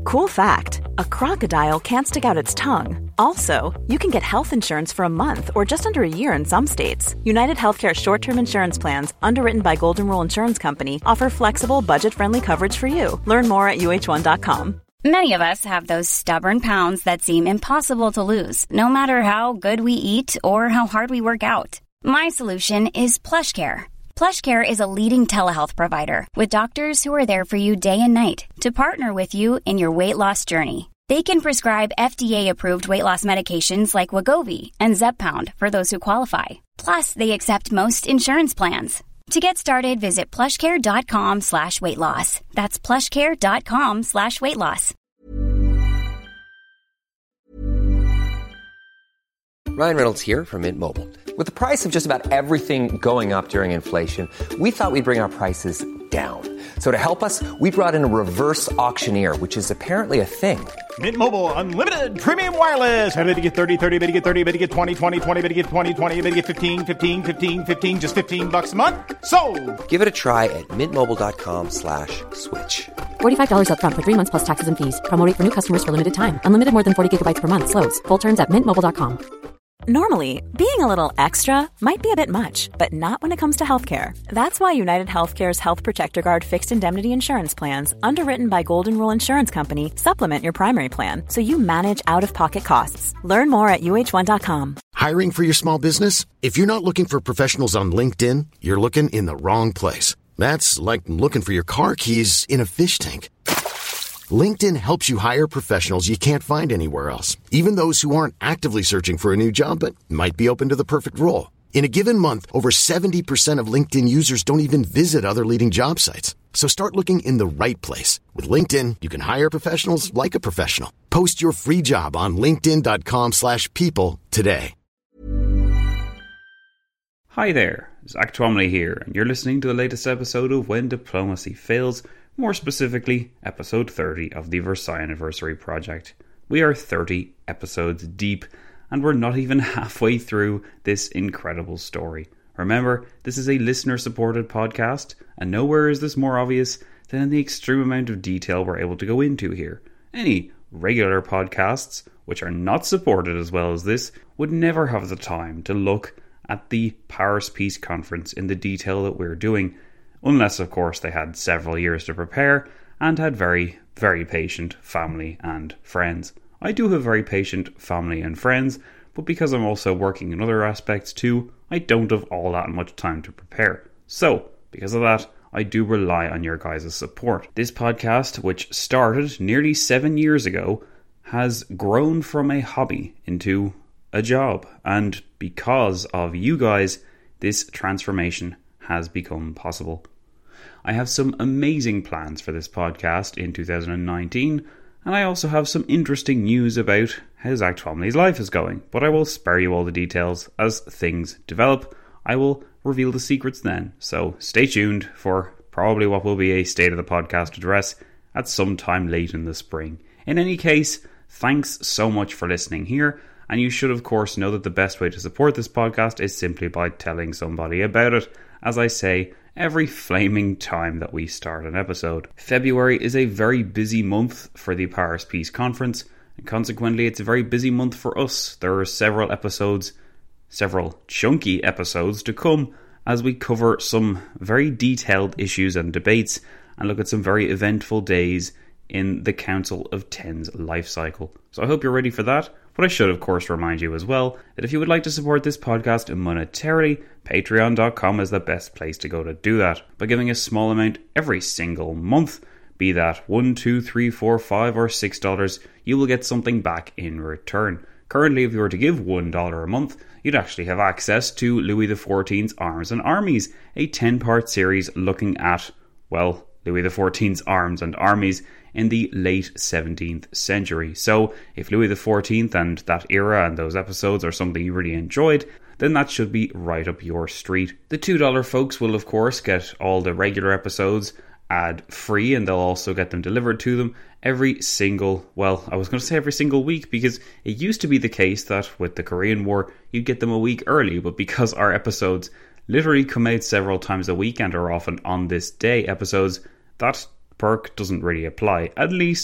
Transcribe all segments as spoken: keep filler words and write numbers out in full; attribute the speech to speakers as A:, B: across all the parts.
A: Cool fact, a crocodile can't stick out its tongue. Also, you can get health insurance for a month or just under a year in some states. United Healthcare short-term insurance plans, underwritten by Golden Rule Insurance Company, offer flexible, budget-friendly coverage for you. Learn more at U H one dot com.
B: Many of us have those stubborn pounds that seem impossible to lose, no matter how good we eat or how hard we work out. My solution is PlushCare. PlushCare is a leading telehealth provider with doctors who are there for you day and night to partner with you in your weight loss journey. They can prescribe F D A-approved weight loss medications like Wegovy and Zepbound for those who qualify. Plus, they accept most insurance plans. To get started, visit plushcare.com slash weight loss. That's plushcare.com slash weight loss.
C: Ryan Reynolds here from Mint Mobile. With the price of just about everything going up during inflation, we thought we'd bring our prices down. So to help us, we brought in a reverse auctioneer, which is apparently a thing.
D: Mint Mobile Unlimited Premium Wireless. How to get thirty, thirty, how to get thirty, how to get twenty, twenty, twenty, how to get twenty, twenty, how to get fifteen, fifteen, fifteen, fifteen, just fifteen bucks a month? Sold! Give it a try at mintmobile.com slash switch.
E: forty-five dollars up front for three months plus taxes and fees. Promo rate for new customers for limited time. Unlimited more than forty gigabytes per month. Slows full terms at mint mobile dot com.
A: Normally, being a little extra might be a bit much, but not when it comes to healthcare. That's why United Healthcare's Health Protector Guard fixed indemnity insurance plans, underwritten by Golden Rule Insurance Company, supplement your primary plan so you manage out-of-pocket costs. Learn more at U H one dot com.
F: Hiring for your small business? If you're not looking for professionals on LinkedIn, you're looking in the wrong place. That's like looking for your car keys in a fish tank. LinkedIn helps you hire professionals you can't find anywhere else, even those who aren't actively searching for a new job but might be open to the perfect role. In a given month, over seventy percent of LinkedIn users don't even visit other leading job sites. So start looking in the right place. With LinkedIn, you can hire professionals like a professional. Post your free job on linkedin.com slash people today.
G: Hi there, Zach Twomley here, and you're listening to the latest episode of When Diplomacy Fails, more specifically, episode thirty of the Versailles Anniversary Project. We are thirty episodes deep, and we're not even halfway through this incredible story. Remember, this is a listener-supported podcast, and nowhere is this more obvious than in the extreme amount of detail we're able to go into here. Any regular podcasts, which are not supported as well as this, would never have the time to look at the Paris Peace Conference in the detail that we're doing, unless, of course, they had several years to prepare and had very, very patient family and friends. I do have very patient family and friends, but because I'm also working in other aspects too, I don't have all that much time to prepare. So, because of that, I do rely on your guys' support. This podcast, which started nearly seven years ago, has grown from a hobby into a job. And because of you guys, this transformation has become possible. I have some amazing plans for this podcast in two thousand nineteen, and I also have some interesting news about how Zach Twomley's life is going, but I will spare you all the details as things develop. I will reveal the secrets then, so stay tuned for probably what will be a State of the Podcast address at some time late in the spring. In any case, thanks so much for listening here, and you should of course know that the best way to support this podcast is simply by telling somebody about it, as I say every flaming time that we start an episode. February is a very busy month for the Paris Peace Conference, and consequently it's a very busy month for us. There are several episodes, several chunky episodes to come as we cover some very detailed issues and debates and look at some very eventful days in the Council of Ten's life cycle. So I hope you're ready for that. But I should of course remind you as well that if you would like to support this podcast monetarily, patreon dot com is the best place to go to do that. By giving a small amount every single month, be that one, two, three, four, five or six dollars, you will get something back in return. Currently, if you were to give one dollar a month, you'd actually have access to Louis the fourteenth's Arms and Armies, a ten-part series looking at, well, Louis the fourteenth's arms and armies in the late seventeenth century. So if Louis the fourteenth and that era and those episodes are something you really enjoyed, then that should be right up your street. The two dollar folks will of course get all the regular episodes ad free, and they'll also get them delivered to them every single, well, I was going to say every single week, because it used to be the case that with the Korean War you'd get them a week early, but because our episodes literally come out several times a week and are often on this day episodes, that perk doesn't really apply, at least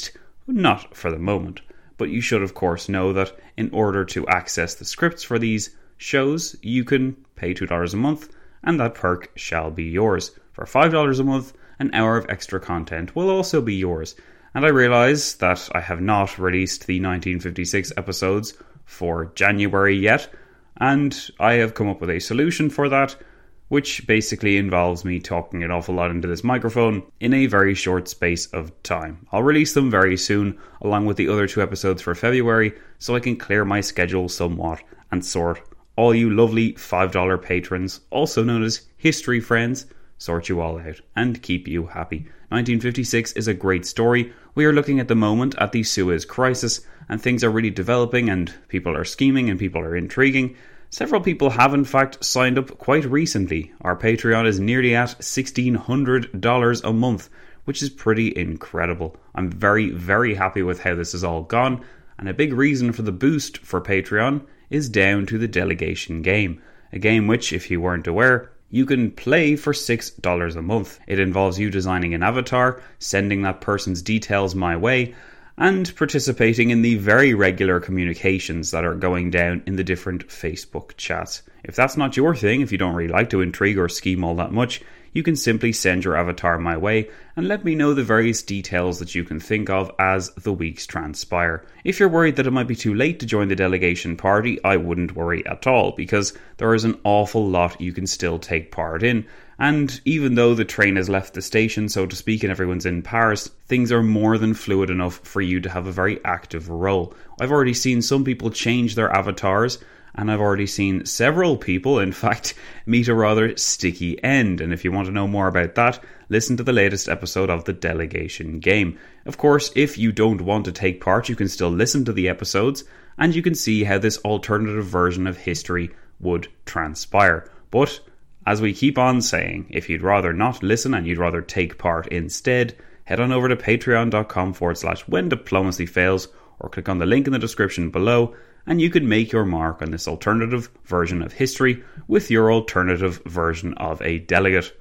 G: Not for the moment, but you should of course know that in order to access the scripts for these shows, you can pay two dollars a month, and that perk shall be yours. For five dollars a month, an hour of extra content will also be yours. And I realise that I have not released the nineteen fifty-six episodes for January yet, and I have come up with a solution for that, which basically involves me talking an awful lot into this microphone in a very short space of time. I'll release them very soon, along with the other two episodes for February, so I can clear my schedule somewhat and sort all you lovely five dollars patrons, also known as history friends, sort you all out and keep you happy. nineteen fifty-six is a great story. We are looking at the moment at the Suez Crisis, and things are really developing, and people are scheming and people are intriguing. Several people have in fact signed up quite recently. Our Patreon is nearly at sixteen hundred dollars a month, which is pretty incredible. I'm very, very happy with how this has all gone, and a big reason for the boost for Patreon is down to the Delegation game. A game which, if you weren't aware, you can play for six dollars a month. It involves you designing an avatar, sending that person's details my way, and participating in the very regular communications that are going down in the different Facebook chats. If that's not your thing, if you don't really like to intrigue or scheme all that much, you can simply send your avatar my way and let me know the various details that you can think of as the weeks transpire. If you're worried that it might be too late to join the delegation party, I wouldn't worry at all, because there is an awful lot you can still take part in. And even though the train has left the station, so to speak, and everyone's in Paris, things are more than fluid enough for you to have a very active role. I've already seen some people change their avatars, and I've already seen several people, in fact, meet a rather sticky end. And if you want to know more about that, listen to the latest episode of the Delegation game. Of course, if you don't want to take part, you can still listen to the episodes, and you can see how this alternative version of history would transpire. But as we keep on saying, if you'd rather not listen and you'd rather take part instead, head on over to patreon.com forward slash when diplomacy fails, or click on the link in the description below, and you can make your mark on this alternative version of history with your alternative version of a delegate.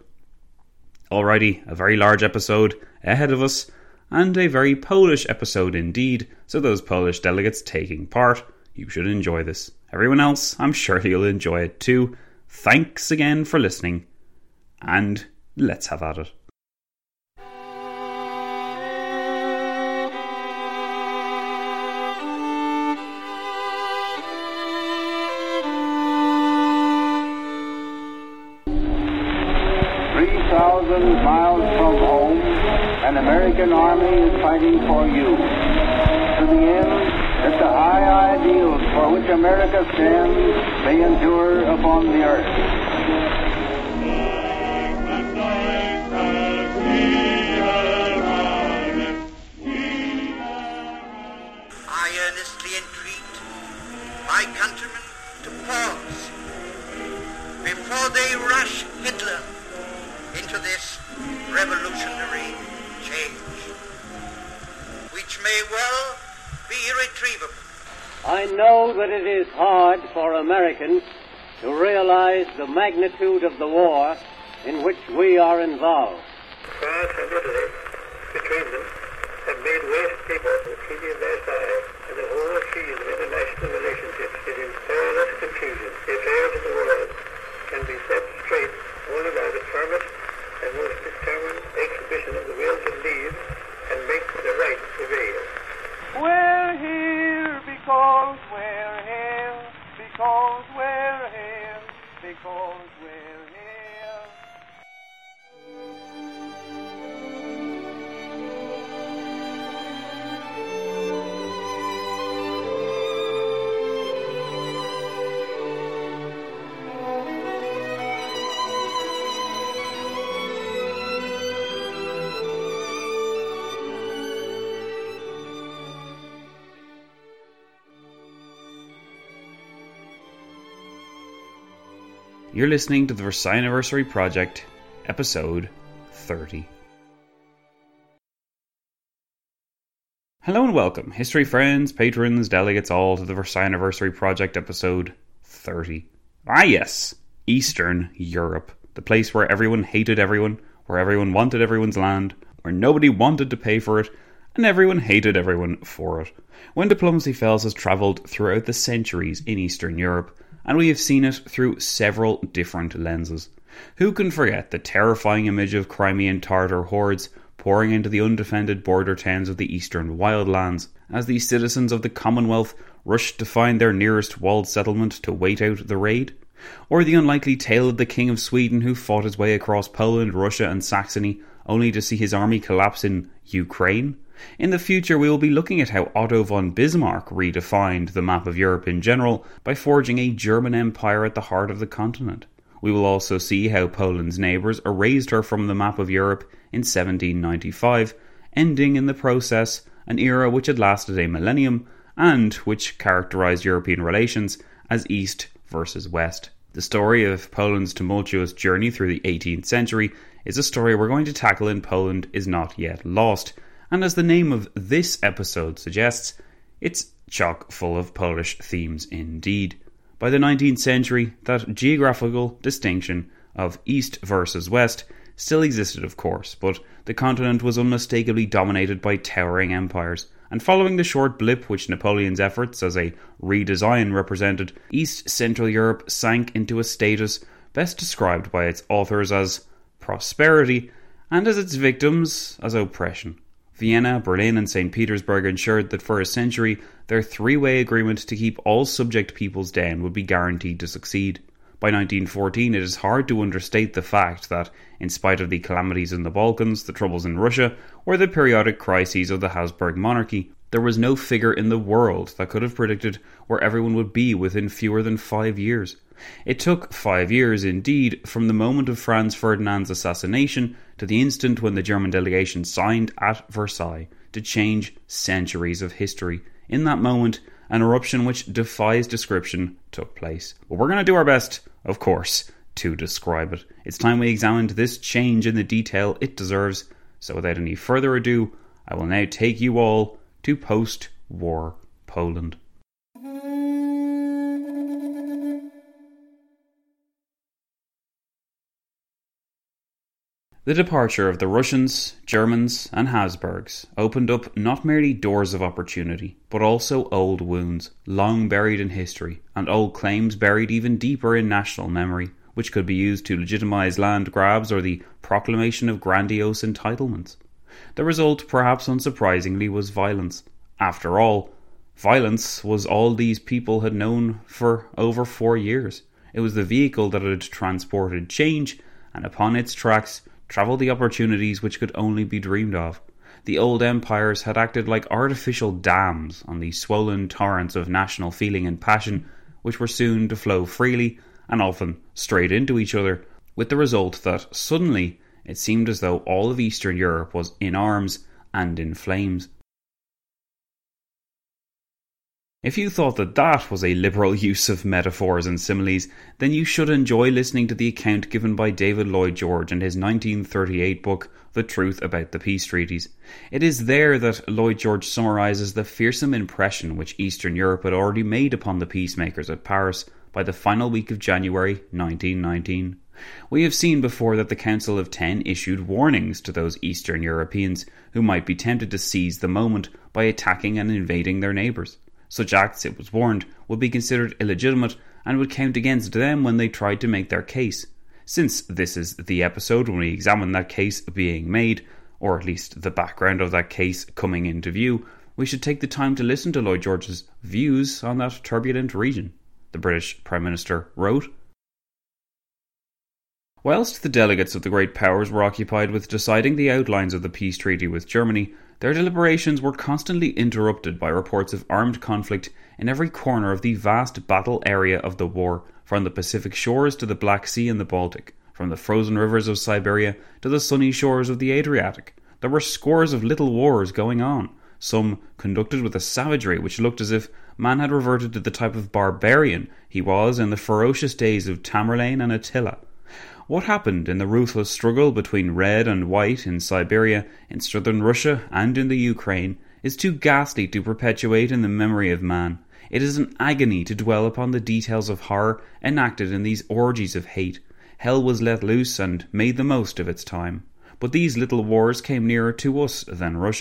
G: Alrighty, a very large episode ahead of us, and a very Polish episode indeed, so those Polish delegates taking part, you should enjoy this. Everyone else, I'm sure you'll enjoy it too. Thanks again for listening, and let's have at it.
H: three thousand miles from home, an American army is fighting for you. To the end that the high ideals for which America stands may endure upon the earth.
I: I earnestly entreat my countrymen to pause before they rush Hitler into this revolutionary change, which may well be irretrievable.
J: I know that it is hard for Americans to realize the magnitude of the war in which we are involved.
K: France and Italy, between them, have made West people the Treaty of Versailles, and the whole field of international relationships is in perilous confusion. The affairs of the world can be set straight only by the firmest and most determined exhibition of the will to lead and make the right prevail.
L: We're here because we're here, because we're here, because we're here.
G: You're listening to the Versailles Anniversary Project, episode thirty. Hello and welcome, history friends, patrons, delegates, all to the Versailles Anniversary Project, episode thirty. Ah yes, Eastern Europe, the place where everyone hated everyone, where everyone wanted everyone's land, where nobody wanted to pay for it, and everyone hated everyone for it. When Diplomacy Fails has travelled throughout the centuries in Eastern Europe, and we have seen it through several different lenses. Who can forget the terrifying image of Crimean Tartar hordes pouring into the undefended border towns of the eastern wildlands, as the citizens of the Commonwealth rushed to find their nearest walled settlement to wait out the raid? Or the unlikely tale of the King of Sweden who fought his way across Poland, Russia and Saxony, only to see his army collapse in Ukraine? In the future, we will be looking at how Otto von Bismarck redefined the map of Europe in general by forging a German empire at the heart of the continent. We will also see how Poland's neighbours erased her from the map of Europe in seventeen ninety-five, ending in the process an era which had lasted a millennium and which characterised European relations as East versus West. The story of Poland's tumultuous journey through the eighteenth century is a story we're going to tackle in Poland Is Not Yet Lost, and as the name of this episode suggests, it's chock full of Polish themes indeed. By the nineteenth century, that geographical distinction of East versus West still existed, of course, but the continent was unmistakably dominated by towering empires, and following the short blip which Napoleon's efforts as a redesign represented, East Central Europe sank into a status best described by its authors as prosperity, and as its victims as oppression. Vienna, Berlin and Saint Petersburg ensured that for a century their three-way agreement to keep all subject peoples down would be guaranteed to succeed. By nineteen fourteen, it is hard to understate the fact that, in spite of the calamities in the Balkans, the troubles in Russia, or the periodic crises of the Habsburg monarchy, there was no figure in the world that could have predicted where everyone would be within fewer than five years. It took five years, indeed, from the moment of Franz Ferdinand's assassination to the instant when the German delegation signed at Versailles to change centuries of history. In that moment, an eruption which defies description took place. But we're going to do our best, of course, to describe it. It's time we examined this change in the detail it deserves. So without any further ado, I will now take you all to post-war Poland. The departure of the Russians, Germans and Habsburgs opened up not merely doors of opportunity, but also old wounds, long buried in history, and old claims buried even deeper in national memory, which could be used to legitimise land grabs or the proclamation of grandiose entitlements. The result, perhaps unsurprisingly, was violence. After all, violence was all these people had known for over four years. It was the vehicle that had transported change, and upon its tracks travelled the opportunities which could only be dreamed of. The old empires had acted like artificial dams on the swollen torrents of national feeling and passion, which were soon to flow freely and often straight into each other, with the result that suddenly it seemed as though all of Eastern Europe was in arms and in flames. If you thought that that was a liberal use of metaphors and similes, then you should enjoy listening to the account given by David Lloyd George in his nineteen thirty-eight book, The Truth About the Peace Treaties. It is there that Lloyd George summarises the fearsome impression which Eastern Europe had already made upon the peacemakers at Paris by the final week of January nineteen nineteen. We have seen before that the Council of Ten issued warnings to those Eastern Europeans who might be tempted to seize the moment by attacking and invading their neighbours. Such acts, it was warned, would be considered illegitimate and would count against them when they tried to make their case. Since this is the episode when we examine that case being made, or at least the background of that case coming into view, we should take the time to listen to Lloyd George's views on that turbulent region. The British Prime Minister wrote, "Whilst the delegates of the great powers were occupied with deciding the outlines of the peace treaty with Germany, their deliberations were constantly interrupted by reports of armed conflict in every corner of the vast battle area of the war, from the Pacific shores to the Black Sea and the Baltic, from the frozen rivers of Siberia to the sunny shores of the Adriatic. There were scores of little wars going on, some conducted with a savagery which looked as if man had reverted to the type of barbarian he was in the ferocious days of Tamerlane and Attila. What happened in the ruthless struggle between red and white in Siberia, in southern Russia and in the Ukraine is too ghastly to perpetuate in the memory of man. It is an agony to dwell upon the details of horror enacted in these orgies of hate. Hell was let loose and made the most of its time. But these little wars came nearer to us than Russia.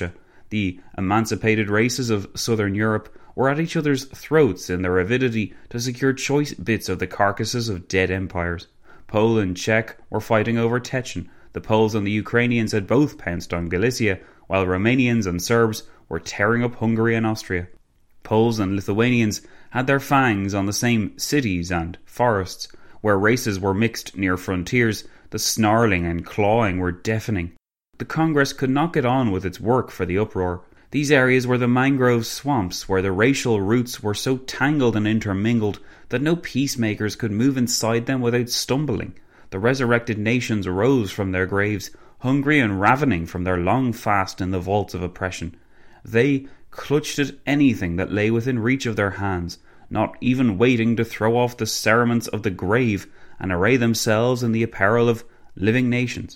G: The emancipated races of southern Europe were at each other's throats in their avidity to secure choice bits of the carcasses of dead empires. Poland and Czech were fighting over Techen. The Poles and the Ukrainians had both pounced on Galicia, while Romanians and Serbs were tearing up Hungary and Austria. Poles and Lithuanians had their fangs on the same cities and forests. Where races were mixed near frontiers, the snarling and clawing were deafening. The Congress could not get on with its work for the uproar. These areas were the mangrove swamps where the racial roots were so tangled and intermingled that no peacemakers could move inside them without stumbling. The resurrected nations rose from their graves, hungry and ravening from their long fast in the vaults of oppression. They clutched at anything that lay within reach of their hands, not even waiting to throw off the cerements of the grave and array themselves in the apparel of living nations.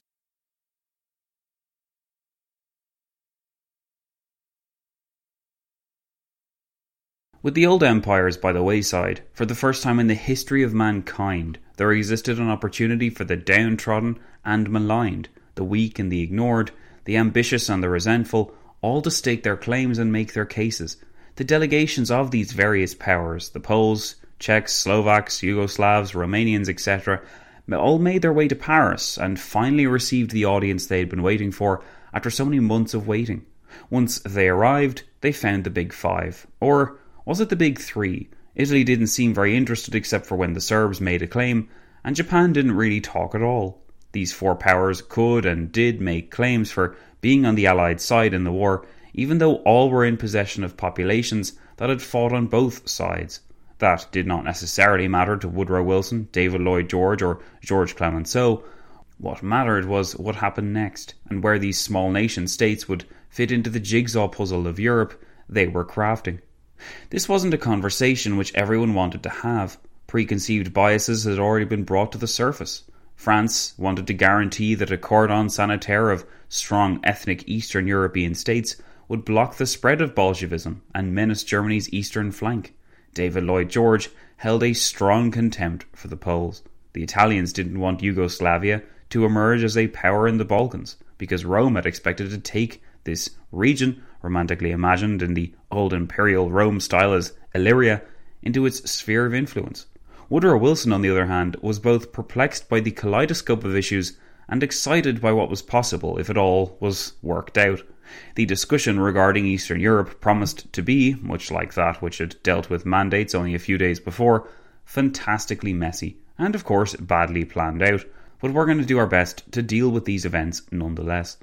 G: With the old empires by the wayside, for the first time in the history of mankind, there existed an opportunity for the downtrodden and maligned, the weak and the ignored, the ambitious and the resentful, all to stake their claims and make their cases. The delegations of these various powers, the Poles, Czechs, Slovaks, Yugoslavs, Romanians, et cetera, all made their way to Paris and finally received the audience they had been waiting for after so many months of waiting. Once they arrived, they found the Big Five. Or was it the Big Three? Italy didn't seem very interested except for when the Serbs made a claim, and Japan didn't really talk at all. These four powers could and did make claims for being on the Allied side in the war, even though all were in possession of populations that had fought on both sides. That did not necessarily matter to Woodrow Wilson, David Lloyd George, or George Clemenceau. What mattered was what happened next, and where these small nation-states would fit into the jigsaw puzzle of Europe they were crafting. This wasn't a conversation which everyone wanted to have. Preconceived biases had already been brought to the surface. France wanted to guarantee that a cordon sanitaire of strong ethnic Eastern European states would block the spread of Bolshevism and menace Germany's eastern flank. David Lloyd George held a strong contempt for the Poles. The Italians didn't want Yugoslavia to emerge as a power in the Balkans, because Rome had expected to take this region, romantically imagined in the old imperial Rome style as Illyria, into its sphere of influence. Woodrow Wilson, on the other hand, was both perplexed by the kaleidoscope of issues and excited by what was possible if it all was worked out. The discussion regarding Eastern Europe promised to be, much like that which had dealt with mandates only a few days before, fantastically messy, and of course badly planned out, but we're going to do our best to deal with these events nonetheless.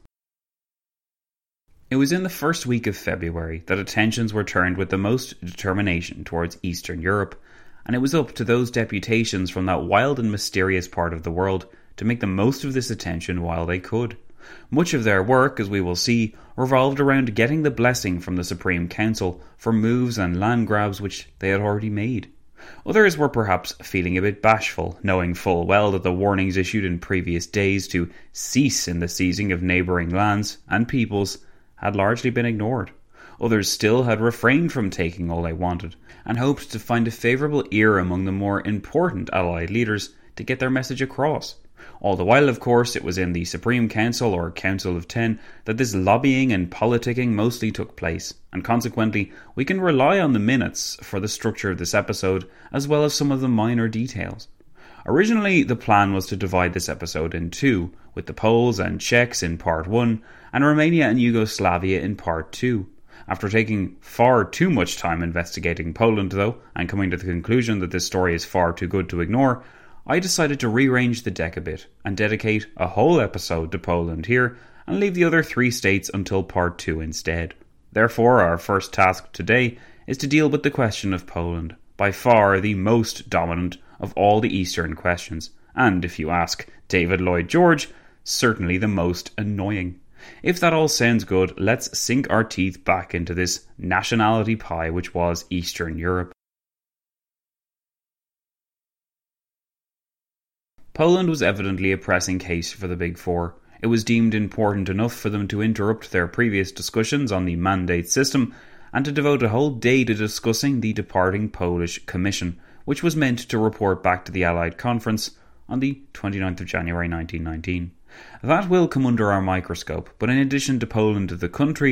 G: It was in the first week of February that attentions were turned with the most determination towards Eastern Europe, and it was up to those deputations from that wild and mysterious part of the world to make the most of this attention while they could. Much of their work, as we will see, revolved around getting the blessing from the Supreme Council for moves and land grabs which they had already made. Others were perhaps feeling a bit bashful, knowing full well that the warnings issued in previous days to cease in the seizing of neighbouring lands and peoples had largely been ignored. Others still had refrained from taking all they wanted, and hoped to find a favourable ear among the more important Allied leaders to get their message across. All the while, of course, it was in the Supreme Council, or Council of Ten, that this lobbying and politicking mostly took place, and consequently we can rely on the minutes for the structure of this episode, as well as some of the minor details. Originally, the plan was to divide this episode in two, with the Poles and Czechs in part one, and Romania and Yugoslavia in part two. After taking far too much time investigating Poland, though, and coming to the conclusion that this story is far too good to ignore, I decided to rearrange the deck a bit and dedicate a whole episode to Poland here and leave the other three states until part two instead. Therefore, our first task today is to deal with the question of Poland, by far the most dominant of all the Eastern questions, and, if you ask David Lloyd George, certainly the most annoying. If that all sounds good, let's sink our teeth back into this nationality pie which was Eastern Europe. Poland was evidently a pressing case for the Big Four. It was deemed important enough for them to interrupt their previous discussions on the mandate system and to devote a whole day to discussing the departing Polish Commission, which was meant to report back to the Allied Conference on the twenty-ninth of January nineteen nineteen. That will come under our microscope, but in addition to Poland the country,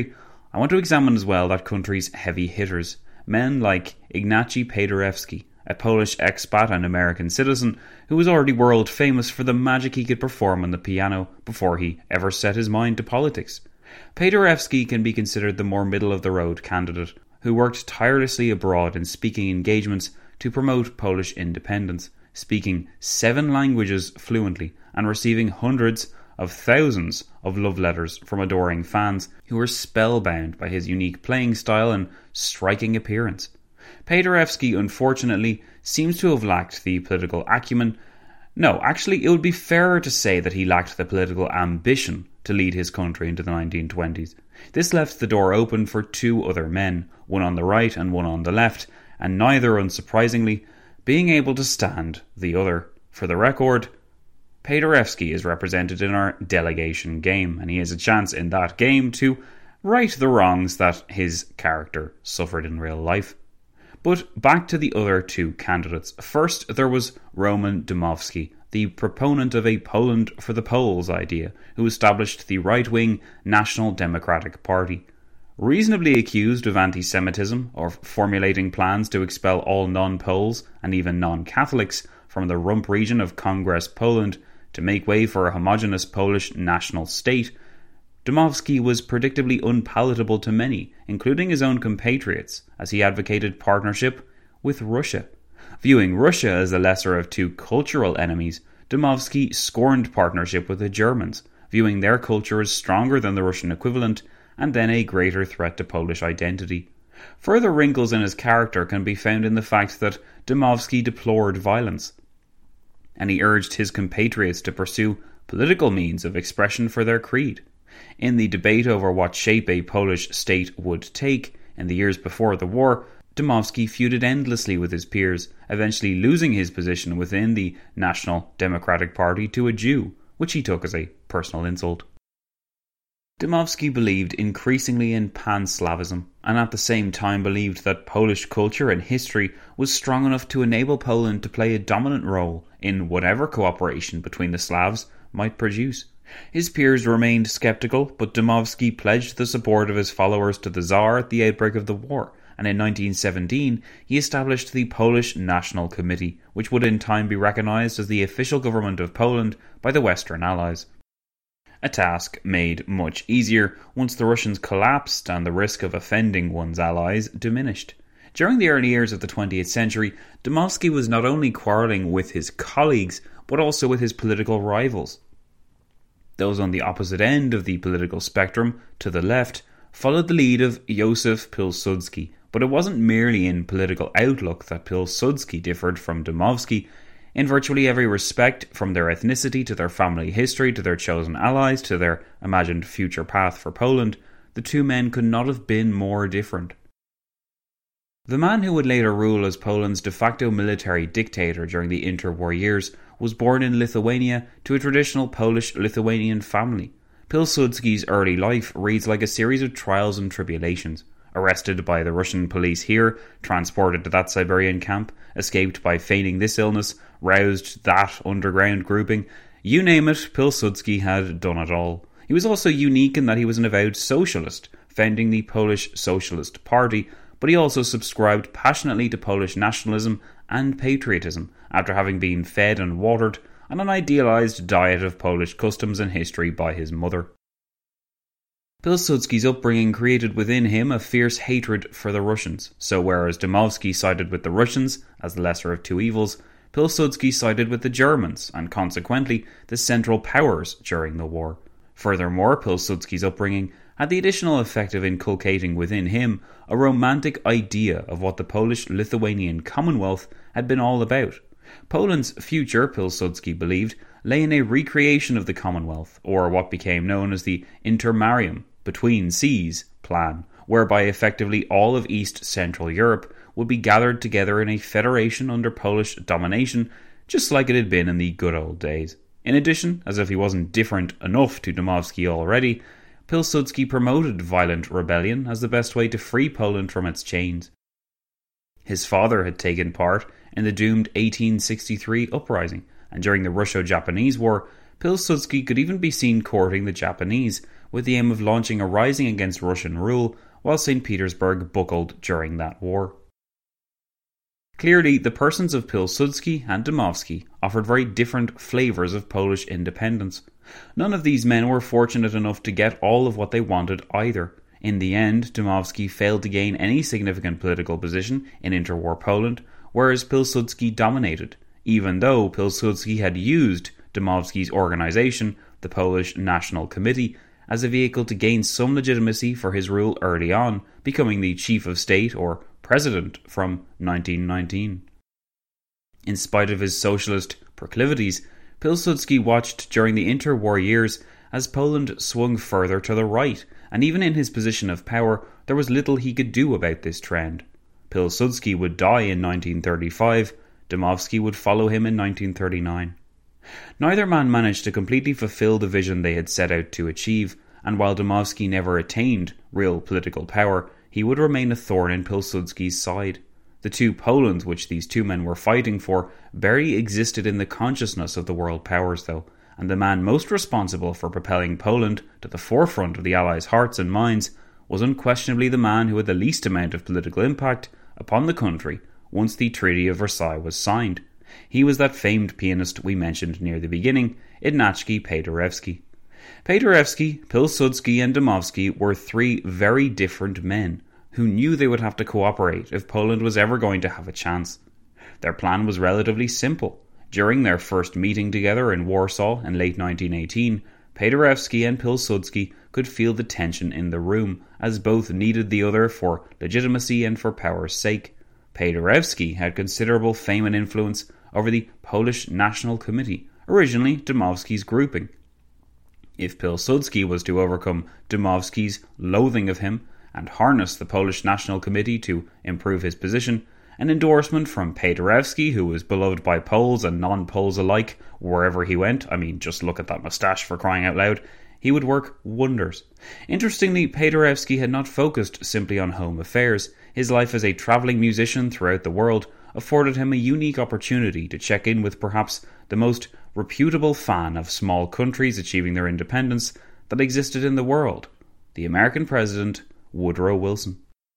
G: I want to examine as well that country's heavy hitters, men like Ignacy Paderewski, a Polish expat and American citizen who was already world famous for the magic he could perform on the piano before he ever set his mind to politics. Paderewski can be considered the more middle-of-the-road candidate, who worked tirelessly abroad in speaking engagements to promote Polish independence, speaking seven languages fluently and receiving hundreds of thousands of love letters from adoring fans who were spellbound by his unique playing style and striking appearance. Paderewski, unfortunately, seems to have lacked the political acumen. No, actually, it would be fairer to say that he lacked the political ambition to lead his country into the nineteen twenties. This left the door open for two other men, one on the right and one on the left, and neither, unsurprisingly, being able to stand the other. For the record, Paderewski is represented in our delegation game, and he has a chance in that game to right the wrongs that his character suffered in real life. But back to the other two candidates. First, there was Roman Dmowski, the proponent of a Poland for the Poles idea, who established the right-wing National Democratic Party. Reasonably accused of anti-Semitism or formulating plans to expel all non-Poles and even non-Catholics from the rump region of Congress Poland to make way for a homogeneous Polish national state, Dmowski was predictably unpalatable to many, including his own compatriots, as he advocated partnership with Russia. Viewing Russia as the lesser of two cultural enemies, Dmowski scorned partnership with the Germans, viewing their culture as stronger than the Russian equivalent and then a greater threat to Polish identity. Further wrinkles in his character can be found in the fact that Dmowski deplored violence, and he urged his compatriots to pursue political means of expression for their creed. In the debate over what shape a Polish state would take in the years before the war, Dmowski feuded endlessly with his peers, eventually losing his position within the National Democratic Party to a Jew, which he took as a personal insult. Dmowski believed increasingly in Pan-Slavism, and at the same time believed that Polish culture and history was strong enough to enable Poland to play a dominant role in whatever cooperation between the Slavs might produce. His peers remained sceptical, but Dmowski pledged the support of his followers to the Tsar at the outbreak of the war, and in nineteen seventeen he established the Polish National Committee, which would in time be recognised as the official government of Poland by the Western Allies. A task made much easier once the Russians collapsed and the risk of offending one's allies diminished. During the early years of the twentieth century, Dmowski was not only quarrelling with his colleagues, but also with his political rivals. Those on the opposite end of the political spectrum, to the left, followed the lead of Józef Pilsudski, but it wasn't merely in political outlook that Pilsudski differed from Dmowski. In virtually every respect, from their ethnicity to their family history to their chosen allies to their imagined future path for Poland, the two men could not have been more different. The man who would later rule as Poland's de facto military dictator during the interwar years was born in Lithuania to a traditional Polish-Lithuanian family. Pilsudski's early life reads like a series of trials and tribulations. Arrested by the Russian police here, transported to that Siberian camp, escaped by feigning this illness, roused that underground grouping. You name it, Pilsudski had done it all. He was also unique in that he was an avowed socialist, founding the Polish Socialist Party, but he also subscribed passionately to Polish nationalism and patriotism after having been fed and watered on an idealised diet of Polish customs and history by his mother. Pilsudski's upbringing created within him a fierce hatred for the Russians, so whereas Dmowski sided with the Russians as the lesser of two evils, Pilsudski sided with the Germans and consequently the Central Powers during the war. Furthermore, Pilsudski's upbringing had the additional effect of inculcating within him a romantic idea of what the Polish-Lithuanian Commonwealth had been all about. Poland's future, Pilsudski believed, lay in a recreation of the Commonwealth, or what became known as the Intermarium, between seas plan, whereby effectively all of East Central Europe would be gathered together in a federation under Polish domination, just like it had been in the good old days. In addition, as if he wasn't different enough to Dmowski already, Pilsudski promoted violent rebellion as the best way to free Poland from its chains. His father had taken part in the doomed eighteen sixty-three uprising, and during the Russo-Japanese War, Pilsudski could even be seen courting the Japanese, with the aim of launching a rising against Russian rule, while Saint Petersburg buckled during that war. Clearly, the persons of Pilsudski and Dmowski offered very different flavours of Polish independence. None of these men were fortunate enough to get all of what they wanted either. In the end, Dmowski failed to gain any significant political position in interwar Poland, whereas Pilsudski dominated, even though Pilsudski had used Dmowski's organisation, the Polish National Committee, as a vehicle to gain some legitimacy for his rule early on, becoming the chief of state or president from nineteen nineteen. In spite of his socialist proclivities, Pilsudski watched during the interwar years as Poland swung further to the right, and even in his position of power, there was little he could do about this trend. Pilsudski would die in nineteen thirty-five, Dmowski would follow him in nineteen thirty-nine. Neither man managed to completely fulfill the vision they had set out to achieve, and while Dmowski never attained real political power, he would remain a thorn in Pilsudski's side. The two Polands which these two men were fighting for barely existed in the consciousness of the world powers, though, and the man most responsible for propelling Poland to the forefront of the Allies' hearts and minds was unquestionably the man who had the least amount of political impact upon the country once the Treaty of Versailles was signed. He was that famed pianist we mentioned near the beginning, Ignacy Paderewski. Paderewski, Pilsudski and Dmowski were three very different men who knew they would have to cooperate if Poland was ever going to have a chance. Their plan was relatively simple. During their first meeting together in Warsaw in late nineteen eighteen, Paderewski and Pilsudski could feel the tension in the room, as both needed the other for legitimacy and for power's sake. Paderewski had considerable fame and influence over the Polish National Committee, originally Dmowski's grouping. If Pilsudski was to overcome Dmowski's loathing of him and harness the Polish National Committee to improve his position, an endorsement from Paderewski, who was beloved by Poles and non-Poles alike wherever he went, I mean, just look at that moustache for crying out loud, he would work wonders. Interestingly, Paderewski had not focused simply on home affairs. His life as a travelling musician throughout the world afforded him a unique opportunity to check in with perhaps the most reputable fan of small countries achieving their independence that existed in the world, the American president Woodrow Wilson.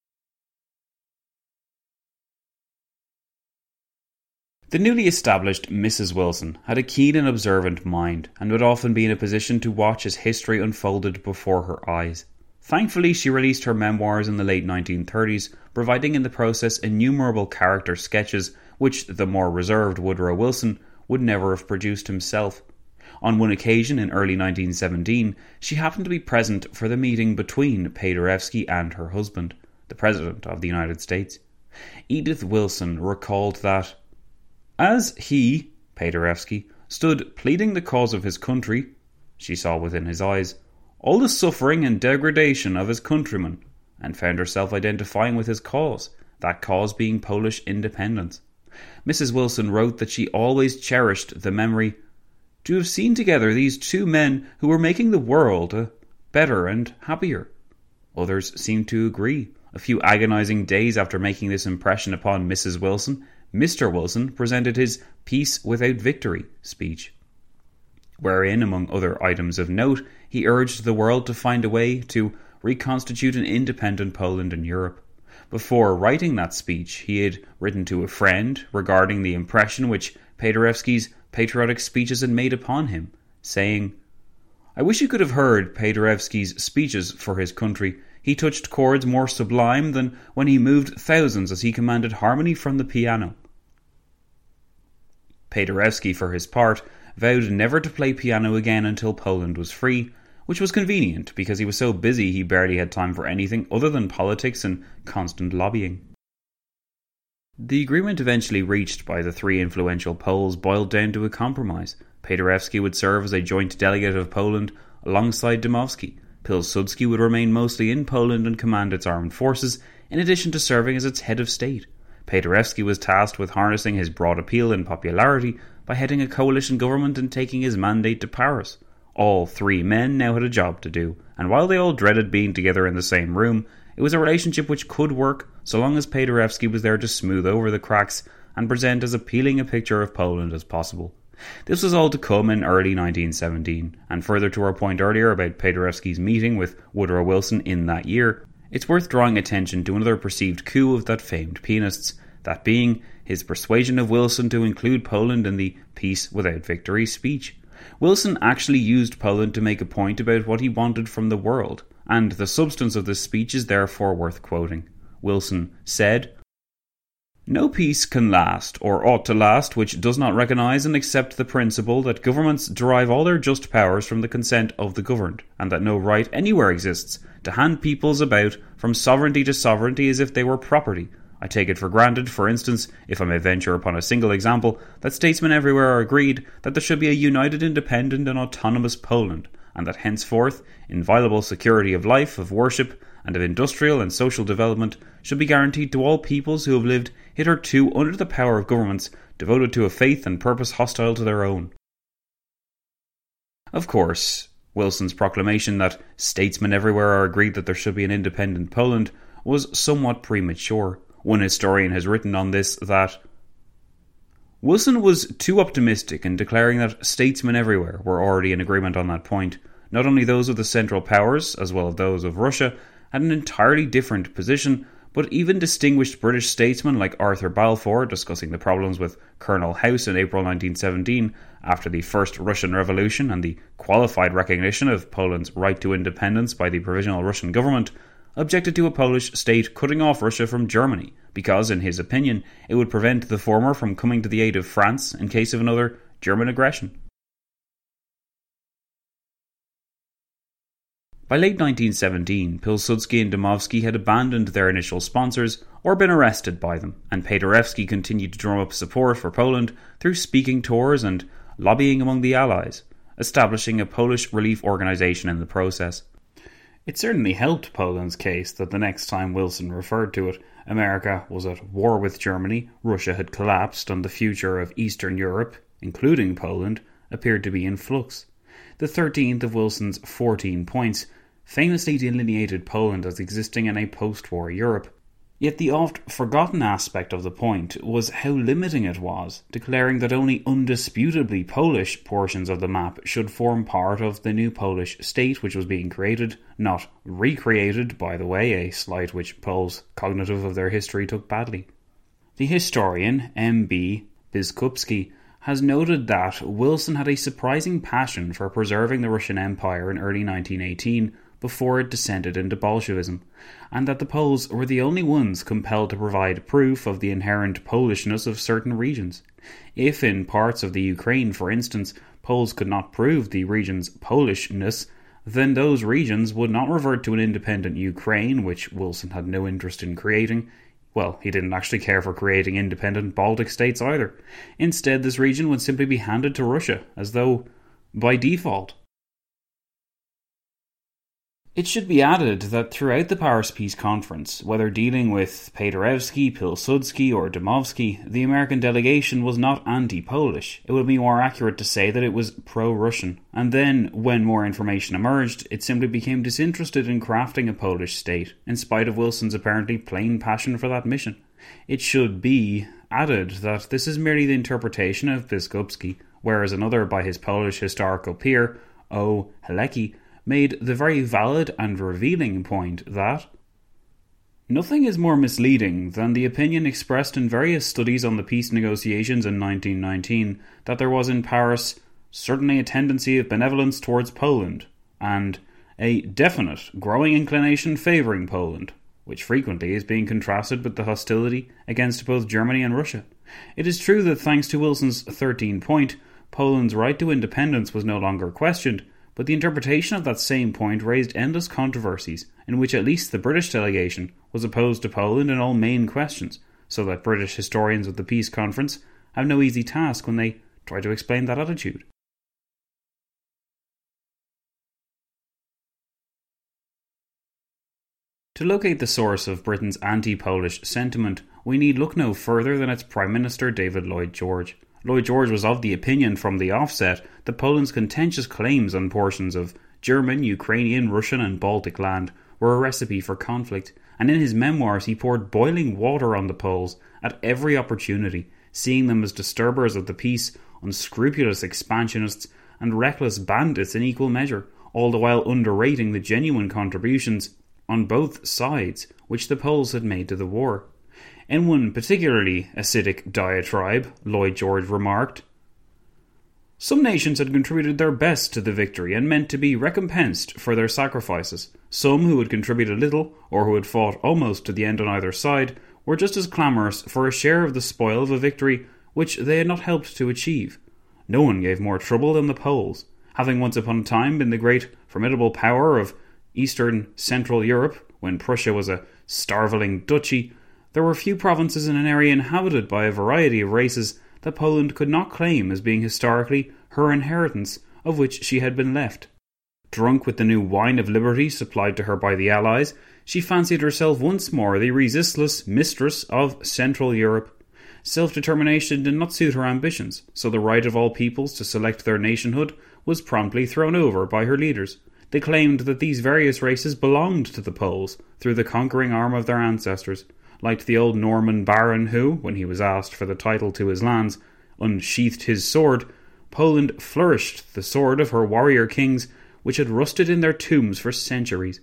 G: The newly established Missus Wilson had a keen and observant mind, and would often be in a position to watch as history unfolded before her eyes. Thankfully, she released her memoirs in the late nineteen thirties, providing in the process innumerable character sketches which the more reserved Woodrow Wilson would never have produced himself. On one occasion in early nineteen seventeen, she happened to be present for the meeting between Paderewski and her husband, the President of the United States. Edith Wilson recalled that, as he, Paderewski, stood pleading the cause of his country, she saw within his eyes all the suffering and degradation of his countrymen, and found herself identifying with his cause, that cause being Polish independence. Missus Wilson wrote that she always cherished the memory to have seen together these two men who were making the world a better and happier. Others seemed to agree. A few agonizing days after making this impression upon Missus Wilson, Mister Wilson presented his Peace Without Victory speech, wherein, among other items of note, he urged the world to find a way to reconstitute an independent Poland in Europe. Before writing that speech, he had written to a friend regarding the impression which Paderewski's patriotic speeches had made upon him, saying, "I wish you could have heard Paderewski's speeches for his country. He touched chords more sublime than when he moved thousands as he commanded harmony from the piano." Paderewski, for his part, vowed never to play piano again until Poland was free, which was convenient because he was so busy he barely had time for anything other than politics and constant lobbying. The agreement eventually reached by the three influential Poles boiled down to a compromise. Paderewski would serve as a joint delegate of Poland alongside Dmowski. Pilsudski would remain mostly in Poland and command its armed forces, in addition to serving as its head of state. Paderewski was tasked with harnessing his broad appeal and popularity by heading a coalition government and taking his mandate to Paris. All three men now had a job to do, and while they all dreaded being together in the same room, it was a relationship which could work so long as Paderewski was there to smooth over the cracks and present as appealing a picture of Poland as possible. This was all to come in early nineteen seventeen, and further to our point earlier about Paderewski's meeting with Woodrow Wilson in that year, it's worth drawing attention to another perceived coup of that famed pianist's, that being his persuasion of Wilson to include Poland in the Peace Without Victory speech. Wilson actually used Poland to make a point about what he wanted from the world, and the substance of this speech is therefore worth quoting. Wilson said, "No peace can last, or ought to last, which does not recognise and accept the principle that governments derive all their just powers from the consent of the governed, and that no right anywhere exists to hand peoples about from sovereignty to sovereignty as if they were property. I take it for granted, for instance, if I may venture upon a single example, that statesmen everywhere are agreed that there should be a united, independent and autonomous Poland, and that henceforth inviolable security of life, of worship, and of industrial and social development should be guaranteed to all peoples who have lived hitherto under the power of governments devoted to a faith and purpose hostile to their own." Of course, Wilson's proclamation that statesmen everywhere are agreed that there should be an independent Poland was somewhat premature. One historian has written on this that Wilson was too optimistic in declaring that statesmen everywhere were already in agreement on that point. Not only those of the Central Powers, as well as those of Russia, had an entirely different position, but even distinguished British statesmen like Arthur Balfour, discussing the problems with Colonel House in April nineteen seventeen, after the First Russian Revolution and the qualified recognition of Poland's right to independence by the Provisional Russian Government, objected to a Polish state cutting off Russia from Germany, because, in his opinion, it would prevent the former from coming to the aid of France in case of another German aggression. By late nineteen seventeen, Pilsudski and Dmowski had abandoned their initial sponsors or been arrested by them, and Paderewski continued to drum up support for Poland through speaking tours and lobbying among the Allies, establishing a Polish relief organisation in the process. It certainly helped Poland's case that the next time Wilson referred to it, America was at war with Germany, Russia had collapsed, and the future of Eastern Europe, including Poland, appeared to be in flux. The thirteenth of Wilson's fourteen points famously delineated Poland as existing in a post-war Europe. Yet the oft-forgotten aspect of the point was how limiting it was, declaring that only undisputably Polish portions of the map should form part of the new Polish state which was being created, not recreated, by the way, a slight which Poles cognitive of their history took badly. The historian M B Biskupski has noted that Wilson had a surprising passion for preserving the Russian Empire in early nineteen eighteen before it descended into Bolshevism, and that the Poles were the only ones compelled to provide proof of the inherent Polishness of certain regions. If in parts of the Ukraine, for instance, Poles could not prove the region's Polishness, then those regions would not revert to an independent Ukraine, which Wilson had no interest in creating. Well, he didn't actually care for creating independent Baltic states either. Instead, this region would simply be handed to Russia, as though by default. It should be added that throughout the Paris Peace Conference, whether dealing with Paderewski, Pilsudski or Dmowski, the American delegation was not anti-Polish. It would be more accurate to say that it was pro-Russian. And then, when more information emerged, it simply became disinterested in crafting a Polish state, in spite of Wilson's apparently plain passion for that mission. It should be added that this is merely the interpretation of Biskupski, whereas another by his Polish historical peer, O. Halecki, made the very valid and revealing point that nothing is more misleading than the opinion expressed in various studies on the peace negotiations in nineteen nineteen that there was in Paris certainly a tendency of benevolence towards Poland, and a definite growing inclination favouring Poland, which frequently is being contrasted with the hostility against both Germany and Russia. It is true that thanks to Wilson's thirteenth point, Poland's right to independence was no longer questioned, but the interpretation of that same point raised endless controversies, in which at least the British delegation was opposed to Poland in all main questions, so that British historians of the Peace Conference have no easy task when they try to explain that attitude. To locate the source of Britain's anti-Polish sentiment, we need look no further than its Prime Minister David Lloyd George. Lloyd George was of the opinion from the offset that Poland's contentious claims on portions of German, Ukrainian, Russian and Baltic land were a recipe for conflict, and in his memoirs he poured boiling water on the Poles at every opportunity, seeing them as disturbers of the peace unscrupulous expansionists and reckless bandits in equal measure, all the while underrating the genuine contributions on both sides which the Poles had made to the war. In one particularly acidic diatribe, Lloyd George remarked, "Some nations had contributed their best to the victory and meant to be recompensed for their sacrifices. Some who had contributed little, or who had fought almost to the end on either side, were just as clamorous for a share of the spoil of a victory which they had not helped to achieve. No one gave more trouble than the Poles. Having once upon a time been the great formidable power of Eastern Central Europe, when Prussia was a starveling duchy, there were few provinces in an area inhabited by a variety of races that Poland could not claim as being historically her inheritance, of which she had been left. Drunk with the new wine of liberty supplied to her by the Allies, she fancied herself once more the resistless mistress of Central Europe. Self-determination did not suit her ambitions, so the right of all peoples to select their nationhood was promptly thrown over by her leaders. They claimed that these various races belonged to the Poles through the conquering arm of their ancestors. Like the old Norman baron who, when he was asked for the title to his lands, unsheathed his sword, Poland flourished the sword of her warrior kings, which had rusted in their tombs for centuries."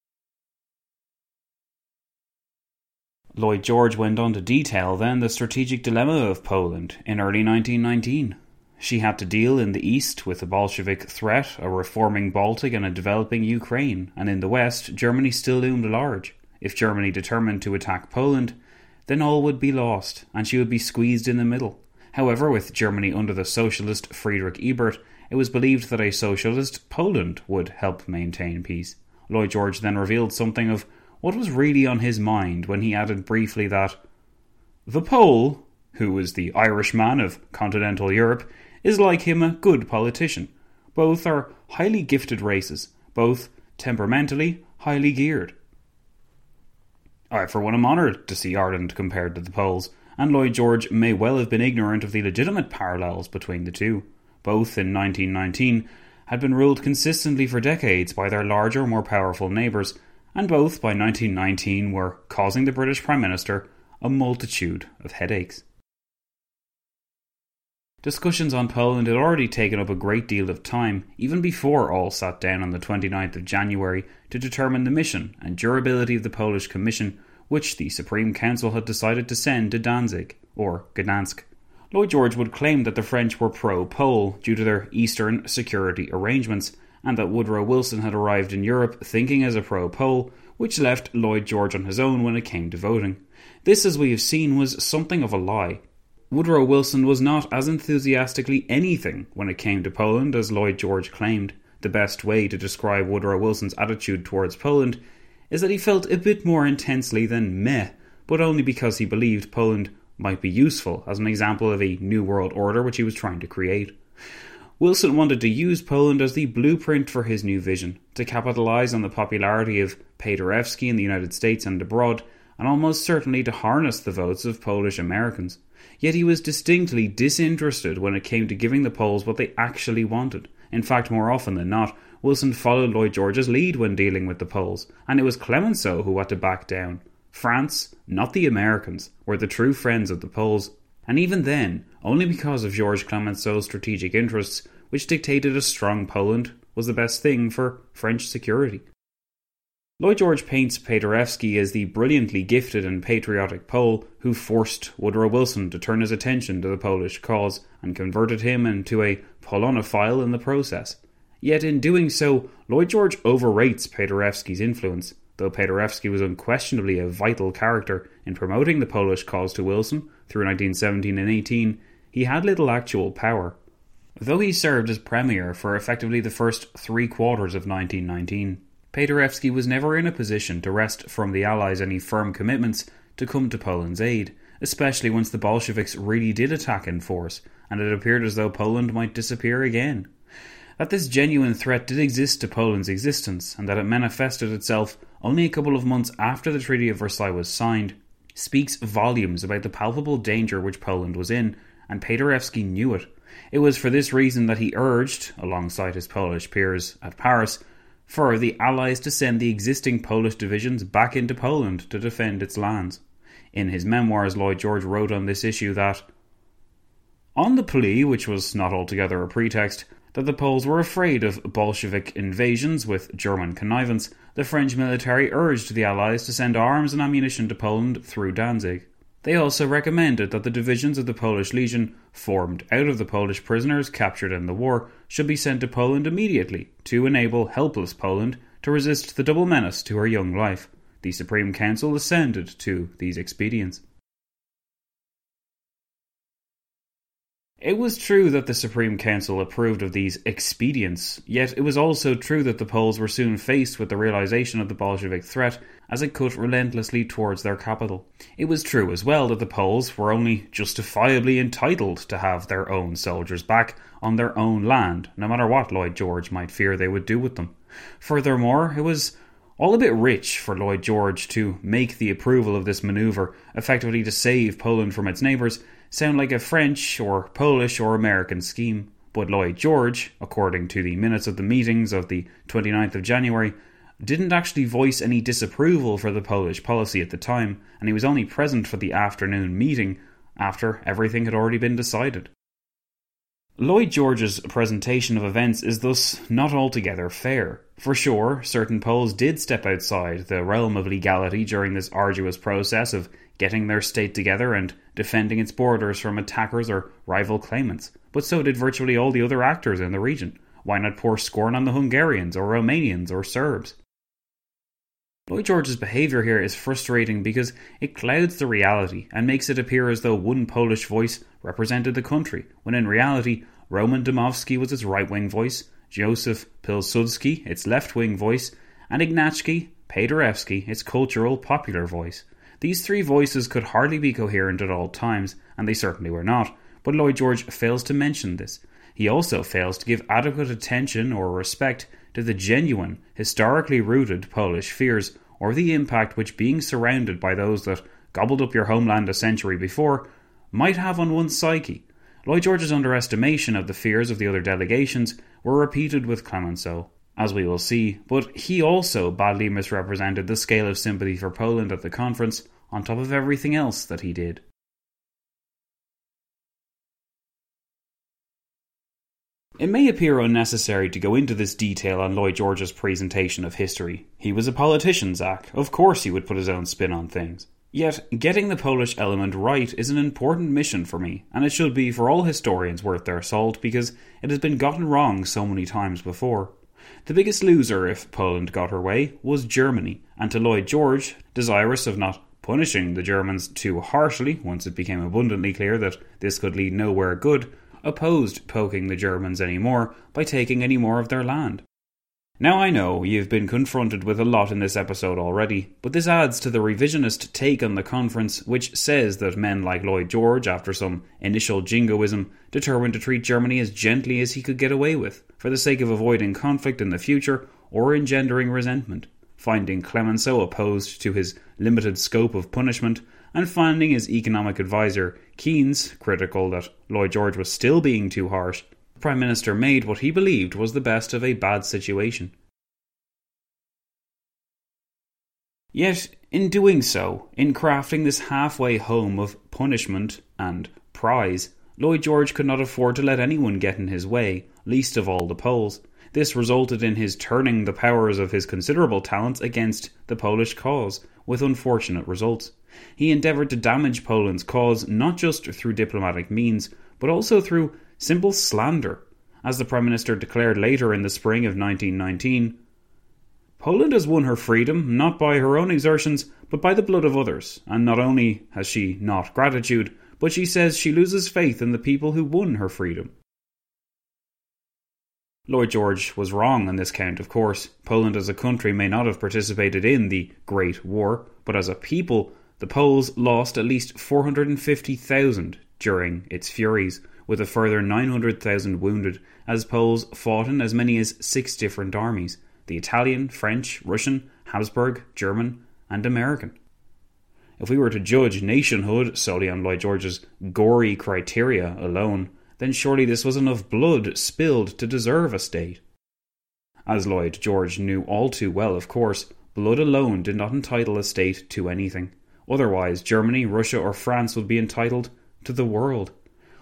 G: Lloyd George went on to detail then the strategic dilemma of Poland in early nineteen nineteen. She had to deal in the east with a Bolshevik threat, a reforming Baltic and a developing Ukraine, and in the west Germany still loomed large. If Germany determined to attack Poland, then all would be lost, and she would be squeezed in the middle. However, with Germany under the socialist Friedrich Ebert, it was believed that a socialist Poland would help maintain peace. Lloyd George then revealed something of what was really on his mind when he added briefly that the Pole, who is the Irishman of continental Europe, is like him a good politician. Both are highly gifted races, both temperamentally highly geared. I, for one, am honoured to see Ireland compared to the Poles, and Lloyd George may well have been ignorant of the legitimate parallels between the two. Both, in nineteen nineteen, had been ruled consistently for decades by their larger, more powerful neighbours, and both, by nineteen nineteen, were causing the British Prime Minister a multitude of headaches. Discussions on Poland had already taken up a great deal of time, even before all sat down on the twenty-ninth of January to determine the mission and durability of the Polish Commission, which the Supreme Council had decided to send to Danzig, or Gdansk. Lloyd George would claim that the French were pro-Pole due to their Eastern security arrangements, and that Woodrow Wilson had arrived in Europe thinking as a pro-Pole, which left Lloyd George on his own when it came to voting. This, as we have seen, was something of a lie. Woodrow Wilson was not as enthusiastically anything when it came to Poland as Lloyd George claimed. The best way to describe Woodrow Wilson's attitude towards Poland is that he felt a bit more intensely than meh, but only because he believed Poland might be useful as an example of a new world order which he was trying to create. Wilson wanted to use Poland as the blueprint for his new vision, to capitalise on the popularity of Paderewski in the United States and abroad, and almost certainly to harness the votes of Polish Americans. Yet he was distinctly disinterested when it came to giving the Poles what they actually wanted. In fact, more often than not, Wilson followed Lloyd George's lead when dealing with the Poles, and it was Clemenceau who had to back down. France, not the Americans, were the true friends of the Poles, and even then, only because of Georges Clemenceau's strategic interests, which dictated a strong Poland was the best thing for French security. Lloyd George paints Paderewski as the brilliantly gifted and patriotic Pole who forced Woodrow Wilson to turn his attention to the Polish cause and converted him into a Polonophile in the process. Yet in doing so, Lloyd George overrates Paderewski's influence. Though Paderewski was unquestionably a vital character in promoting the Polish cause to Wilson through nineteen seventeen and eighteen, he had little actual power. Though he served as Premier for effectively the first three quarters of nineteen nineteen, Paderewski was never in a position to wrest from the Allies any firm commitments to come to Poland's aid, especially once the Bolsheviks really did attack in force, and it appeared as though Poland might disappear again. That this genuine threat did exist to Poland's existence, and that it manifested itself only a couple of months after the Treaty of Versailles was signed, speaks volumes about the palpable danger which Poland was in, and Paderewski knew it. It was for this reason that he urged, alongside his Polish peers at Paris, for the Allies to send the existing Polish divisions back into Poland to defend its lands. In his memoirs, Lloyd George wrote on this issue that, on the plea, which was not altogether a pretext, that the Poles were afraid of Bolshevik invasions with German connivance, the French military urged the Allies to send arms and ammunition to Poland through Danzig. They also recommended that the divisions of the Polish Legion, formed out of the Polish prisoners captured in the war, should be sent to Poland immediately to enable helpless Poland to resist the double menace to her young life. The Supreme Council assented to these expedients. It was true that the Supreme Council approved of these expedients, yet it was also true that the Poles were soon faced with the realization of the Bolshevik threat as it cut relentlessly towards their capital. It was true as well that the Poles were only justifiably entitled to have their own soldiers back on their own land, no matter what Lloyd George might fear they would do with them. Furthermore, it was all a bit rich for Lloyd George to make the approval of this manoeuvre, effectively to save Poland from its neighbours, sound like a French or Polish or American scheme. But Lloyd George, according to the minutes of the meetings of the twenty-ninth of January, didn't actually voice any disapproval for the Polish policy at the time, and he was only present for the afternoon meeting after everything had already been decided. Lloyd George's presentation of events is thus not altogether fair. For sure, certain Poles did step outside the realm of legality during this arduous process of getting their state together and defending its borders from attackers or rival claimants, but so did virtually all the other actors in the region. Why not pour scorn on the Hungarians or Romanians or Serbs? Lloyd George's behaviour here is frustrating because it clouds the reality and makes it appear as though one Polish voice represented the country, when in reality Roman Dmowski was its right-wing voice, Joseph Pilsudski its left-wing voice, and Ignacy Paderewski its cultural popular voice. These three voices could hardly be coherent at all times, and they certainly were not, but Lloyd George fails to mention this. He also fails to give adequate attention or respect to the genuine, historically rooted Polish fears, or the impact which being surrounded by those that gobbled up your homeland a century before might have on one's psyche. Lloyd George's underestimation of the fears of the other delegations were repeated with Clemenceau, as we will see, but he also badly misrepresented the scale of sympathy for Poland at the conference, on top of everything else that he did. It may appear unnecessary to go into this detail on Lloyd George's presentation of history. He was a politician, Zach. Of course he would put his own spin on things. Yet, getting the Polish element right is an important mission for me, and it should be for all historians worth their salt because it has been gotten wrong so many times before. The biggest loser, if Poland got her way, was Germany, and to Lloyd George, desirous of not punishing the Germans too harshly once it became abundantly clear that this could lead nowhere good, opposed poking the Germans anymore by taking any more of their land. Now I know you've been confronted with a lot in this episode already, but this adds to the revisionist take on the conference which says that men like Lloyd George, after some initial jingoism, determined to treat Germany as gently as he could get away with, for the sake of avoiding conflict in the future or engendering resentment, finding Clemenceau opposed to his limited scope of punishment, and finding his economic advisor Keynes critical that Lloyd George was still being too harsh. The Prime Minister made what he believed was the best of a bad situation. Yet, in doing so, in crafting this halfway home of punishment and prize, Lloyd George could not afford to let anyone get in his way, least of all the Poles. This resulted in his turning the powers of his considerable talents against the Polish cause, with unfortunate results. He endeavoured to damage Poland's cause not just through diplomatic means, but also through simple slander. As the Prime Minister declared later in the spring of nineteen nineteen, Poland has won her freedom not by her own exertions, but by the blood of others, and not only has she not gratitude, but she says she loses faith in the people who won her freedom. Lloyd George was wrong on this count, of course. Poland as a country may not have participated in the Great War, but as a people, the Poles lost at least four hundred fifty thousand during its furies, with a further nine hundred thousand wounded, as Poles fought in as many as six different armies: the Italian, French, Russian, Habsburg, German, and American. If we were to judge nationhood solely on Lloyd George's gory criteria alone, then surely this was enough blood spilled to deserve a state. As Lloyd George knew all too well, of course, blood alone did not entitle a state to anything. Otherwise, Germany, Russia, or France would be entitled to the world.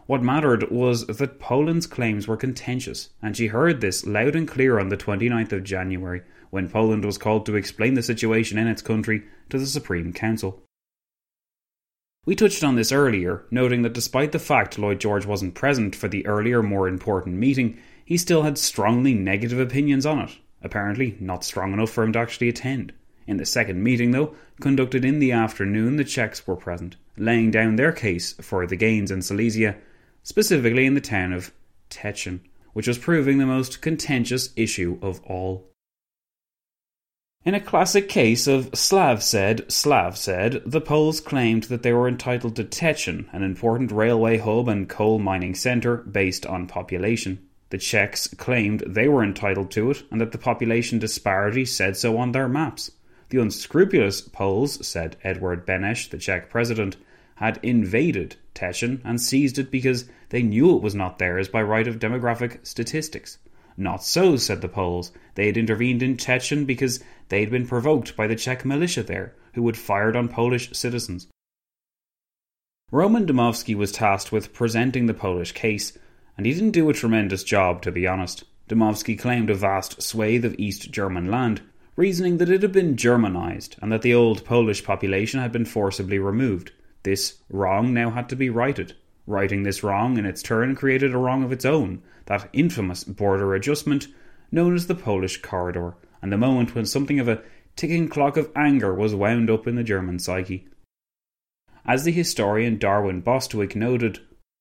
G: What mattered was that Poland's claims were contentious, and she heard this loud and clear on the twenty-ninth of January, when Poland was called to explain the situation in its country to the Supreme Council. We touched on this earlier, noting that despite the fact Lloyd George wasn't present for the earlier, more important meeting, he still had strongly negative opinions on it, apparently not strong enough for him to actually attend. In the second meeting, though, conducted in the afternoon, the Czechs were present, laying down their case for the gains in Silesia, specifically in the town of Teschen, which was proving the most contentious issue of all. In a classic case of Slav said, Slav said, the Poles claimed that they were entitled to Teschen, an important railway hub and coal mining centre based on population. The Czechs claimed they were entitled to it and that the population disparity said so on their maps. The unscrupulous Poles, said Edward Beneš, the Czech president, had invaded Teschen and seized it because they knew it was not theirs by right of demographic statistics. Not so, said the Poles. They had intervened in Teschen because they had been provoked by the Czech militia there, who had fired on Polish citizens. Roman Dmowski was tasked with presenting the Polish case, and he didn't do a tremendous job, to be honest. Dmowski claimed a vast swathe of East German land, reasoning that it had been Germanized and that the old Polish population had been forcibly removed. This wrong now had to be righted. Righting this wrong in its turn created a wrong of its own, that infamous border adjustment known as the Polish Corridor, and the moment when something of a ticking clock of anger was wound up in the German psyche. As the historian Darwin Bostwick noted,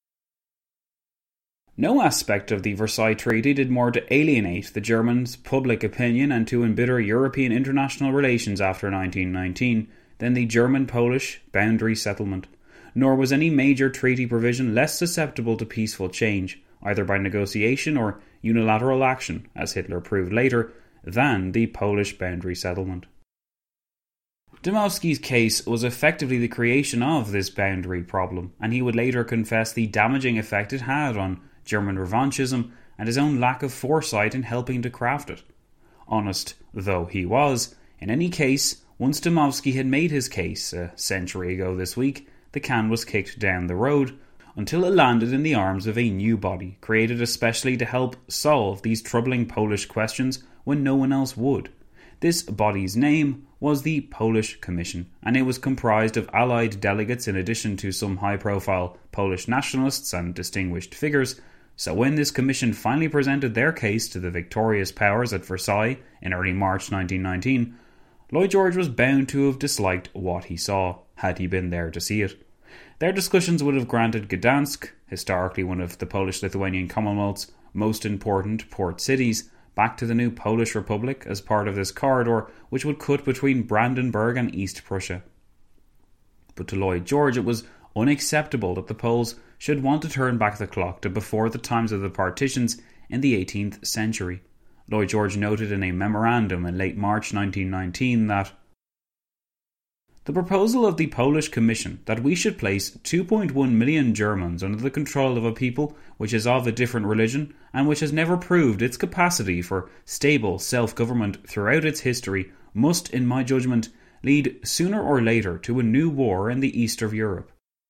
G: no aspect of the Versailles Treaty did more to alienate the Germans' public opinion and to embitter European international relations after nineteen nineteen than the German-Polish boundary settlement. Nor was any major treaty provision less susceptible to peaceful change, either by negotiation or unilateral action, as Hitler proved later, than the Polish boundary settlement. Dmowski's case was effectively the creation of this boundary problem, and he would later confess the damaging effect it had on German revanchism and his own lack of foresight in helping to craft it. Honest though he was, in any case, once Dmowski had made his case a century ago this week, the can was kicked down the road until it landed in the arms of a new body, created especially to help solve these troubling Polish questions when no one else would. This body's name was the Polish Commission, and it was comprised of allied delegates in addition to some high-profile Polish nationalists and distinguished figures. So when this commission finally presented their case to the victorious powers at Versailles in early March nineteen nineteen, Lloyd George was bound to have disliked what he saw, had he been there to see it. Their discussions would have granted Gdansk, historically one of the Polish-Lithuanian Commonwealth's most important port cities, back to the new Polish Republic as part of this corridor which would cut between Brandenburg and East Prussia. But to Lloyd George it was unacceptable that the Poles should want to turn back the clock to before the times of the partitions in the eighteenth century. Lloyd George noted in a memorandum in late March nineteen nineteen that the proposal of the Polish Commission that we should place two point one million Germans under the control of a people which is of a different religion and which has never proved its capacity for stable self-government throughout its history must, in my judgment, lead sooner or later to a new war in the east of Europe.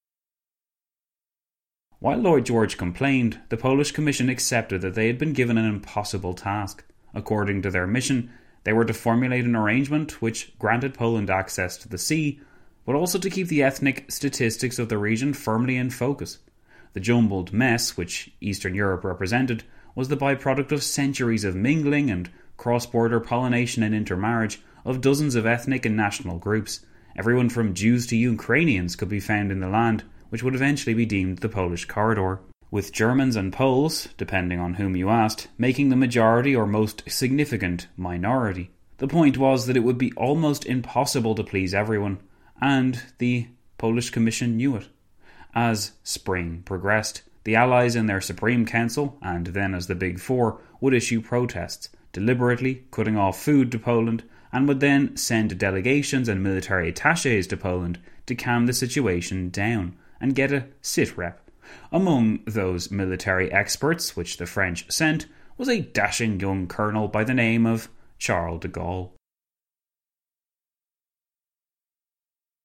G: While Lloyd George complained, the Polish Commission accepted that they had been given an impossible task. According to their mission, they were to formulate an arrangement which granted Poland access to the sea, but also to keep the ethnic statistics of the region firmly in focus. The jumbled mess which Eastern Europe represented was the byproduct of centuries of mingling and cross-border pollination and intermarriage of dozens of ethnic and national groups. Everyone from Jews to Ukrainians could be found in the land, which would eventually be deemed the Polish Corridor, with Germans and Poles, depending on whom you asked, making the majority or most significant minority. The point was that it would be almost impossible to please everyone, and the Polish Commission knew it. As spring progressed, the Allies in their Supreme Council, and then as the Big Four, would issue protests, deliberately cutting off food to Poland, and would then send delegations and military attachés to Poland to calm the situation down and get a sit-rep. Among those military experts which the French sent was a dashing young colonel by the name of Charles de Gaulle.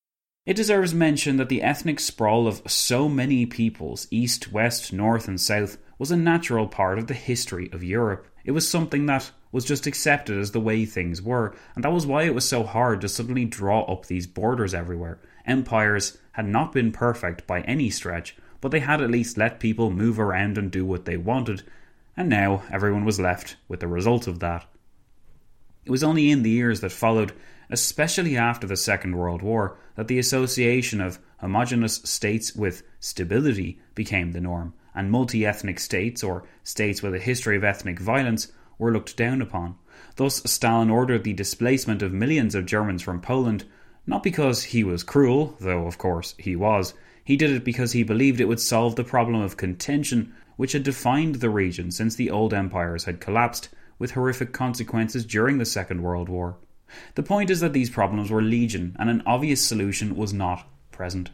G: It deserves mention that the ethnic sprawl of so many peoples, east, west, north and south, was a natural part of the history of Europe. It was something that was just accepted as the way things were, and that was why it was so hard to suddenly draw up these borders everywhere. Empires had not been perfect by any stretch, but they had at least let people move around and do what they wanted, and now everyone was left with the result of that. It was only in the years that followed, especially after the Second World War, that the association of homogeneous states with stability became the norm, and multi-ethnic states, or states with a history of ethnic violence, were looked down upon. Thus, Stalin ordered the displacement of millions of Germans from Poland, not because he was cruel, though of course he was. He did it because he believed it would solve the problem of contention which had defined the region since the old empires had collapsed, with horrific consequences during the Second World War. The point is that these problems were legion, and an obvious solution was not present.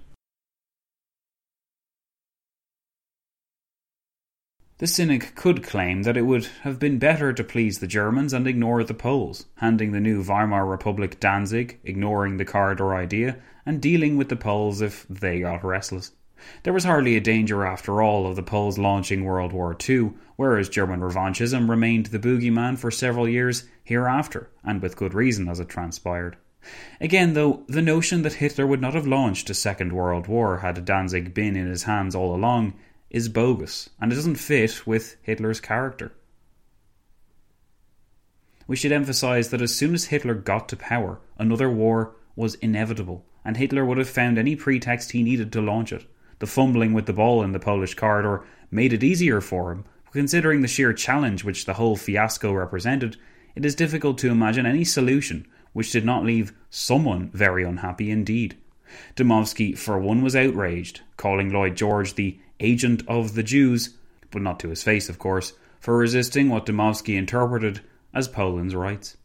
G: The cynic could claim that it would have been better to please the Germans and ignore the Poles, handing the new Weimar Republic Danzig, ignoring the corridor idea, and dealing with the Poles if they got restless. There was hardly a danger, after all, of the Poles launching World War Two, whereas German revanchism remained the boogeyman for several years hereafter, and with good reason as it transpired. Again, though, the notion that Hitler would not have launched a Second World War had Danzig been in his hands all along is bogus, and it doesn't fit with Hitler's character. We should emphasise that as soon as Hitler got to power, another war was inevitable, and Hitler would have found any pretext he needed to launch it. The fumbling with the ball in the Polish corridor made it easier for him. Considering the sheer challenge which the whole fiasco represented, it is difficult to imagine any solution which did not leave someone very unhappy indeed. Dmowski, for one, was outraged, calling Lloyd George the agent of the Jews, but not to his face, of course, for resisting what Dmowski interpreted as Poland's rights.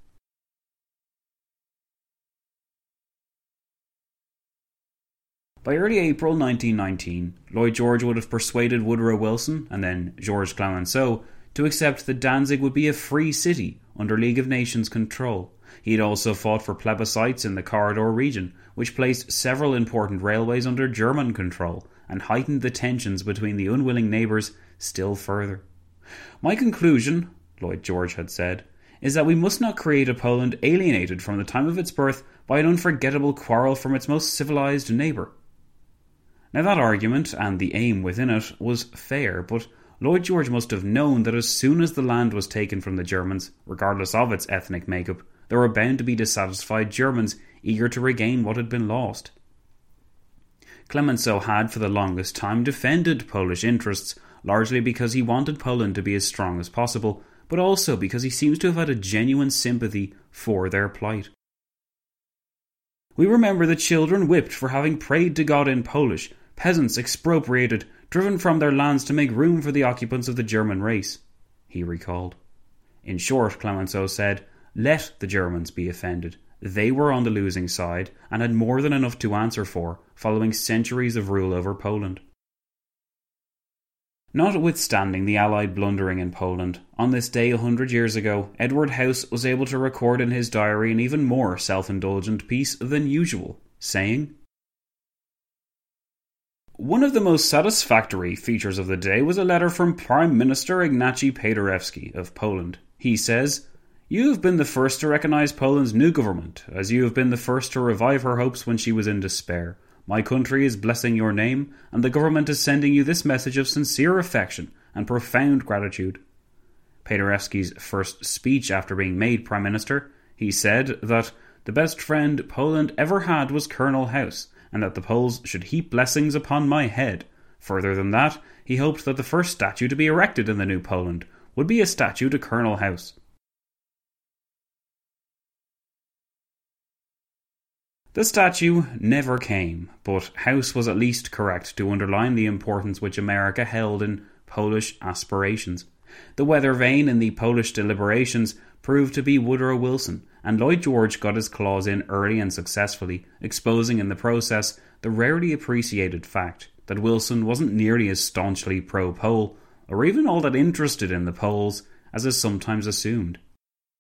G: By early April nineteen nineteen, Lloyd George would have persuaded Woodrow Wilson, and then Georges Clemenceau, to accept that Danzig would be a free city under League of Nations control. He had also fought for plebiscites in the corridor region, which placed several important railways under German control, and heightened the tensions between the unwilling neighbours still further. "My conclusion," Lloyd George had said, "is that we must not create a Poland alienated from the time of its birth by an unforgettable quarrel from its most civilised neighbour." Now that argument, and the aim within it, was fair, but Lloyd George must have known that as soon as the land was taken from the Germans, regardless of its ethnic makeup, there were bound to be dissatisfied Germans eager to regain what had been lost. Clemenceau had for the longest time defended Polish interests, largely because he wanted Poland to be as strong as possible, but also because he seems to have had a genuine sympathy for their plight. "We remember the children whipped for having prayed to God in Polish, peasants expropriated, driven from their lands to make room for the occupants of the German race," he recalled. In short, Clemenceau said, let the Germans be offended. They were on the losing side and had more than enough to answer for following centuries of rule over Poland. Notwithstanding the Allied blundering in Poland, on this day a hundred years ago, Edward House was able to record in his diary an even more self-indulgent piece than usual, saying, "One of the most satisfactory features of the day was a letter from Prime Minister Ignacy Paderewski of Poland. He says, 'You have been the first to recognise Poland's new government, as you have been the first to revive her hopes when she was in despair. My country is blessing your name, and the government is sending you this message of sincere affection and profound gratitude.'" Paderewski's first speech after being made Prime Minister, he said that the best friend Poland ever had was Colonel House, and that the Poles should heap blessings upon my head. Further than that, he hoped that the first statue to be erected in the new Poland would be a statue to Colonel House. The statue never came, but House was at least correct to underline the importance which America held in Polish aspirations. The weather vane in the Polish deliberations proved to be Woodrow Wilson, and Lloyd George got his claws in early and successfully, exposing in the process the rarely appreciated fact that Wilson wasn't nearly as staunchly pro-Pole, or even all that interested in the Poles, as is sometimes assumed.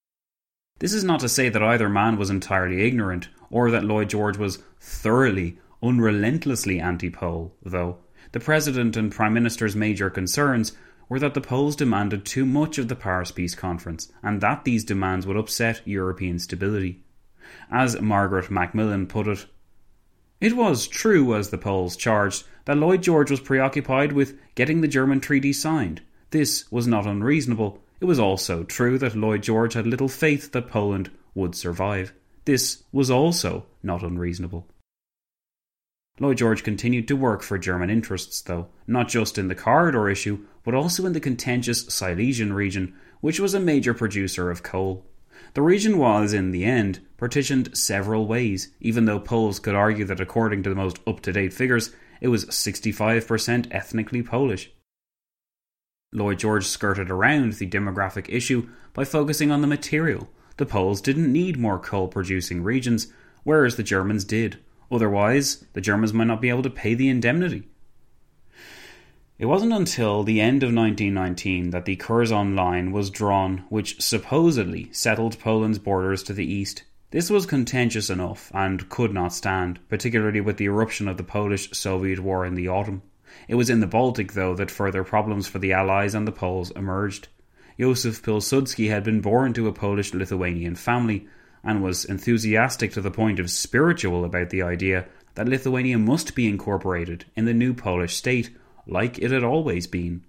G: This is not to say that either man was entirely ignorant, or that Lloyd George was thoroughly unrelentlessly anti-Pole, though. The President and Prime Minister's major concerns were that the Poles demanded too much of the Paris Peace Conference, and that these demands would upset European stability. As Margaret Macmillan put it, "It was true, as the Poles charged, that Lloyd George was preoccupied with getting the German treaty signed. This was not unreasonable. It was also true that Lloyd George had little faith that Poland would survive. This was also not unreasonable." Lloyd George continued to work for German interests, though, not just in the corridor issue, but also in the contentious Silesian region, which was a major producer of coal. The region was, in the end, partitioned several ways, even though Poles could argue that according to the most up-to-date figures, it was sixty-five percent ethnically Polish. Lloyd George skirted around the demographic issue by focusing on the material. The Poles didn't need more coal-producing regions, whereas the Germans did. Otherwise, the Germans might not be able to pay the indemnity. It wasn't until the end of nineteen nineteen that the Curzon Line was drawn, which supposedly settled Poland's borders to the east. This was contentious enough and could not stand, particularly with the eruption of the Polish-Soviet War in the autumn. It was in the Baltic, though, that further problems for the Allies and the Poles emerged. Josef Pilsudski had been born to a Polish-Lithuanian family, and was enthusiastic to the point of spiritual about the idea that Lithuania must be incorporated in the new Polish state, like it had always been.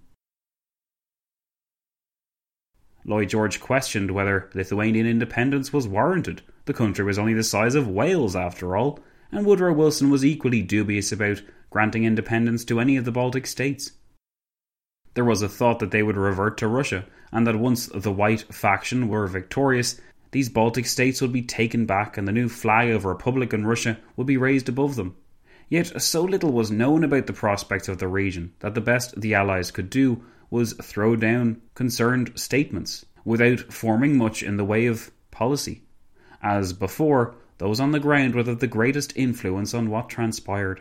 G: Lloyd George questioned whether Lithuanian independence was warranted. The country was only the size of Wales, after all, and Woodrow Wilson was equally dubious about granting independence to any of the Baltic states. There was a thought that they would revert to Russia, and that once the White faction were victorious, these Baltic states would be taken back and the new flag of Republican Russia would be raised above them. Yet so little was known about the prospects of the region that the best the Allies could do was throw down concerned statements, without forming much in the way of policy. As before, those on the ground would have the greatest influence on what transpired.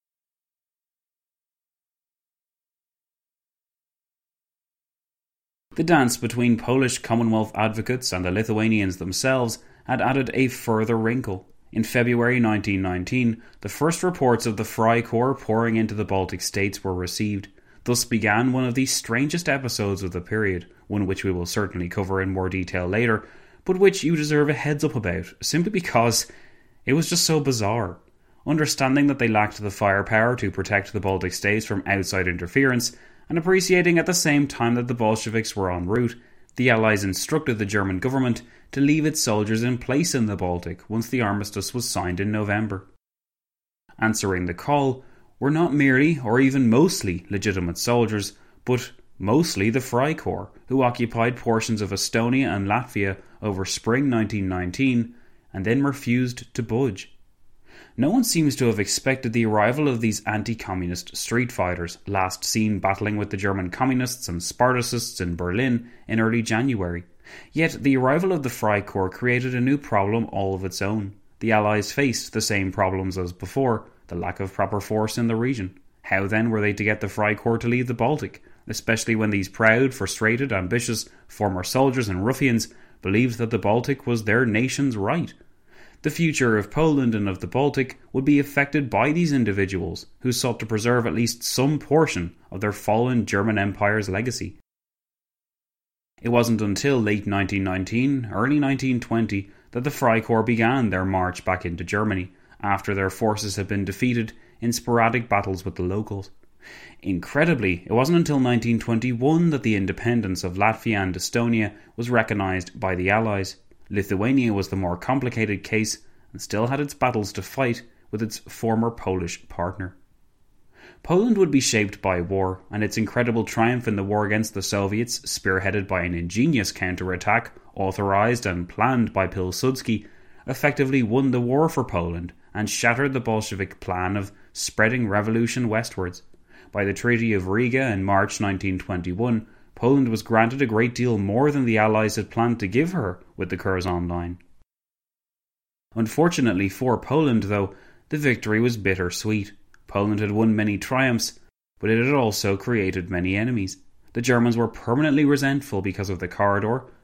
G: The dance between Polish Commonwealth advocates and the Lithuanians themselves had added a further wrinkle. In February nineteen nineteen, the first reports of the Freikorps pouring into the Baltic states were received. Thus began one of the strangest episodes of the period, one which we will certainly cover in more detail later, but which you deserve a heads up about, simply because it was just so bizarre. Understanding that they lacked the firepower to protect the Baltic states from outside interference, and appreciating at the same time that the Bolsheviks were en route, the Allies instructed the German government to leave its soldiers in place in the Baltic once the armistice was signed in November. Answering the call were not merely, or even mostly, legitimate soldiers, but mostly the Freikorps, who occupied portions of Estonia and Latvia over spring nineteen nineteen, and then refused to budge. No one seems to have expected the arrival of these anti-communist street fighters, last seen battling with the German communists and Spartacists in Berlin in early January. Yet the arrival of the Freikorps created a new problem all of its own. The Allies faced the same problems as before, the lack of proper force in the region. How then were they to get the Freikorps to leave the Baltic, especially when these proud, frustrated, ambitious former soldiers and ruffians believed that the Baltic was their nation's right? The future of Poland and of the Baltic would be affected by these individuals, who sought to preserve at least some portion of their fallen German Empire's legacy. It wasn't until late nineteen nineteen, early nineteen twenty, that the Freikorps began their march back into Germany, after their forces had been defeated in sporadic battles with the locals. Incredibly, it wasn't until nineteen twenty-one that the independence of Latvia and Estonia was recognised by the Allies. Lithuania was the more complicated case and still had its battles to fight with its former Polish partner. Poland would be shaped by war, and its incredible triumph in the war against the Soviets, spearheaded by an ingenious counterattack authorised and planned by Pilsudski, effectively won the war for Poland and shattered the Bolshevik plan of spreading revolution westwards. By the Treaty of Riga in March nineteen twenty-one, Poland was granted a great deal more than the Allies had planned to give her with the Curzon Line. Unfortunately for Poland, though, the victory was bittersweet. Poland had won many triumphs, but it had also created many enemies. The Germans were permanently resentful because of the corridor,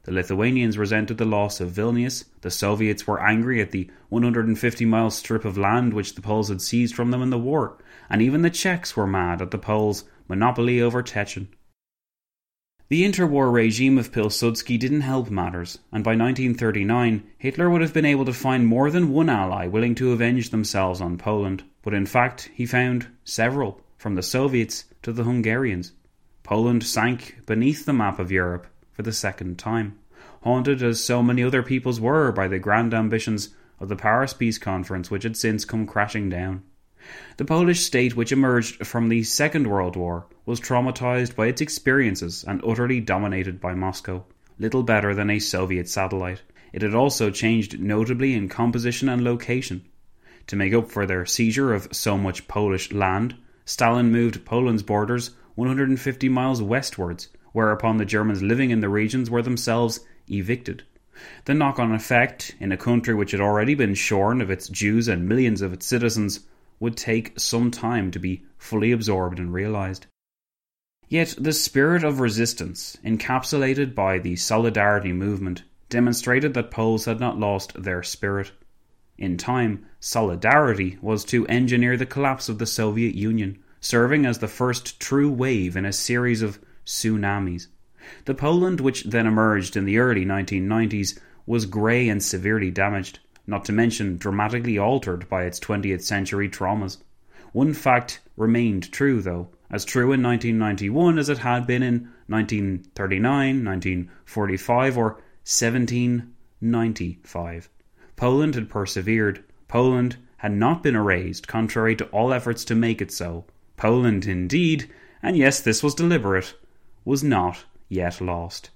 G: The Lithuanians resented the loss of Vilnius, the Soviets were angry at the one hundred fifty mile strip of land which the Poles had seized from them in the war, and even the Czechs were mad at the Poles' monopoly over Teschen. The interwar regime of Pilsudski didn't help matters, and by nineteen thirty-nine Hitler would have been able to find more than one ally willing to avenge themselves on Poland, but in fact he found several, from the Soviets to the Hungarians. Poland sank beneath the map of Europe for the second time, haunted as so many other peoples were by the grand ambitions of the Paris Peace Conference, which had since come crashing down. The Polish state, which emerged from the Second World War, was traumatized by its experiences and utterly dominated by Moscow, little better than a Soviet satellite. It had also changed notably in composition and location. To make up for their seizure of so much Polish land, Stalin moved Poland's borders one hundred fifty miles westwards, whereupon the Germans living in the regions were themselves evicted. The knock-on effect, in a country which had already been shorn of its Jews and millions of its citizens, would take some time to be fully absorbed and realised. Yet the spirit of resistance, encapsulated by the Solidarity movement, demonstrated that Poles had not lost their spirit. In time, Solidarity was to engineer the collapse of the Soviet Union, serving as the first true wave in a series of tsunamis. The Poland which then emerged in the early nineteen nineties was grey and severely damaged, not to mention dramatically altered by its twentieth century traumas. One fact remained true, though, as true in nineteen ninety-one as it had been in nineteen thirty-nine, nineteen forty-five or seventeen ninety-five. Poland had persevered. Poland had not been erased, contrary to all efforts to make it so. Poland, indeed, and yes, this was deliberate, was not yet lost.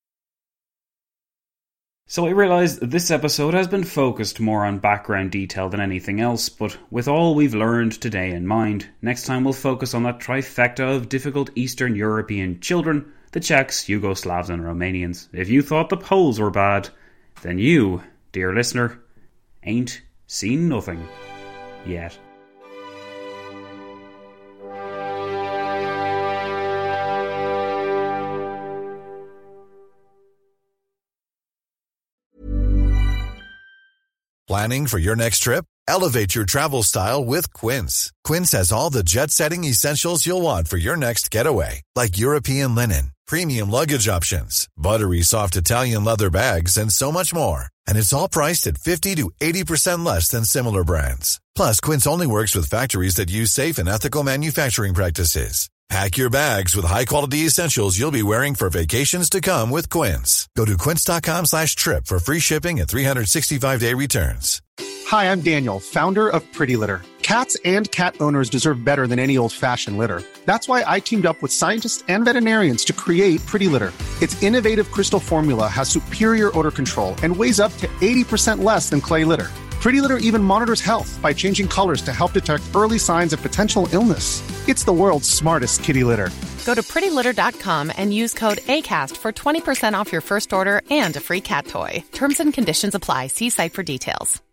G: So I realise this episode has been focused more on background detail than anything else, but with all we've learned today in mind, next time we'll focus on that trifecta of difficult Eastern European children, the Czechs, Yugoslavs and Romanians. If you thought the Poles were bad, then you, dear listener, ain't seen nothing yet.
M: Planning for your next trip? Elevate your travel style with Quince. Quince has all the jet-setting essentials you'll want for your next getaway, like European linen, premium luggage options, buttery soft Italian leather bags, and so much more. And it's all priced at fifty to eighty percent less than similar brands. Plus, Quince only works with factories that use safe and ethical manufacturing practices. Pack your bags with high-quality essentials you'll be wearing for vacations to come with Quince. Go to quince.com slash trip for free shipping and three sixty-five day returns.
N: Hi, I'm Daniel, founder of Pretty Litter. Cats and cat owners deserve better than any old-fashioned litter. That's why I teamed up with scientists and veterinarians to create Pretty Litter. Its innovative crystal formula has superior odor control and weighs up to eighty percent less than clay litter. Pretty Litter even monitors health by changing colors to help detect early signs of potential illness. It's the world's smartest kitty litter.
O: Go to pretty litter dot com and use code ACAST for twenty percent off your first order and a free cat toy. Terms and conditions apply. See site for details.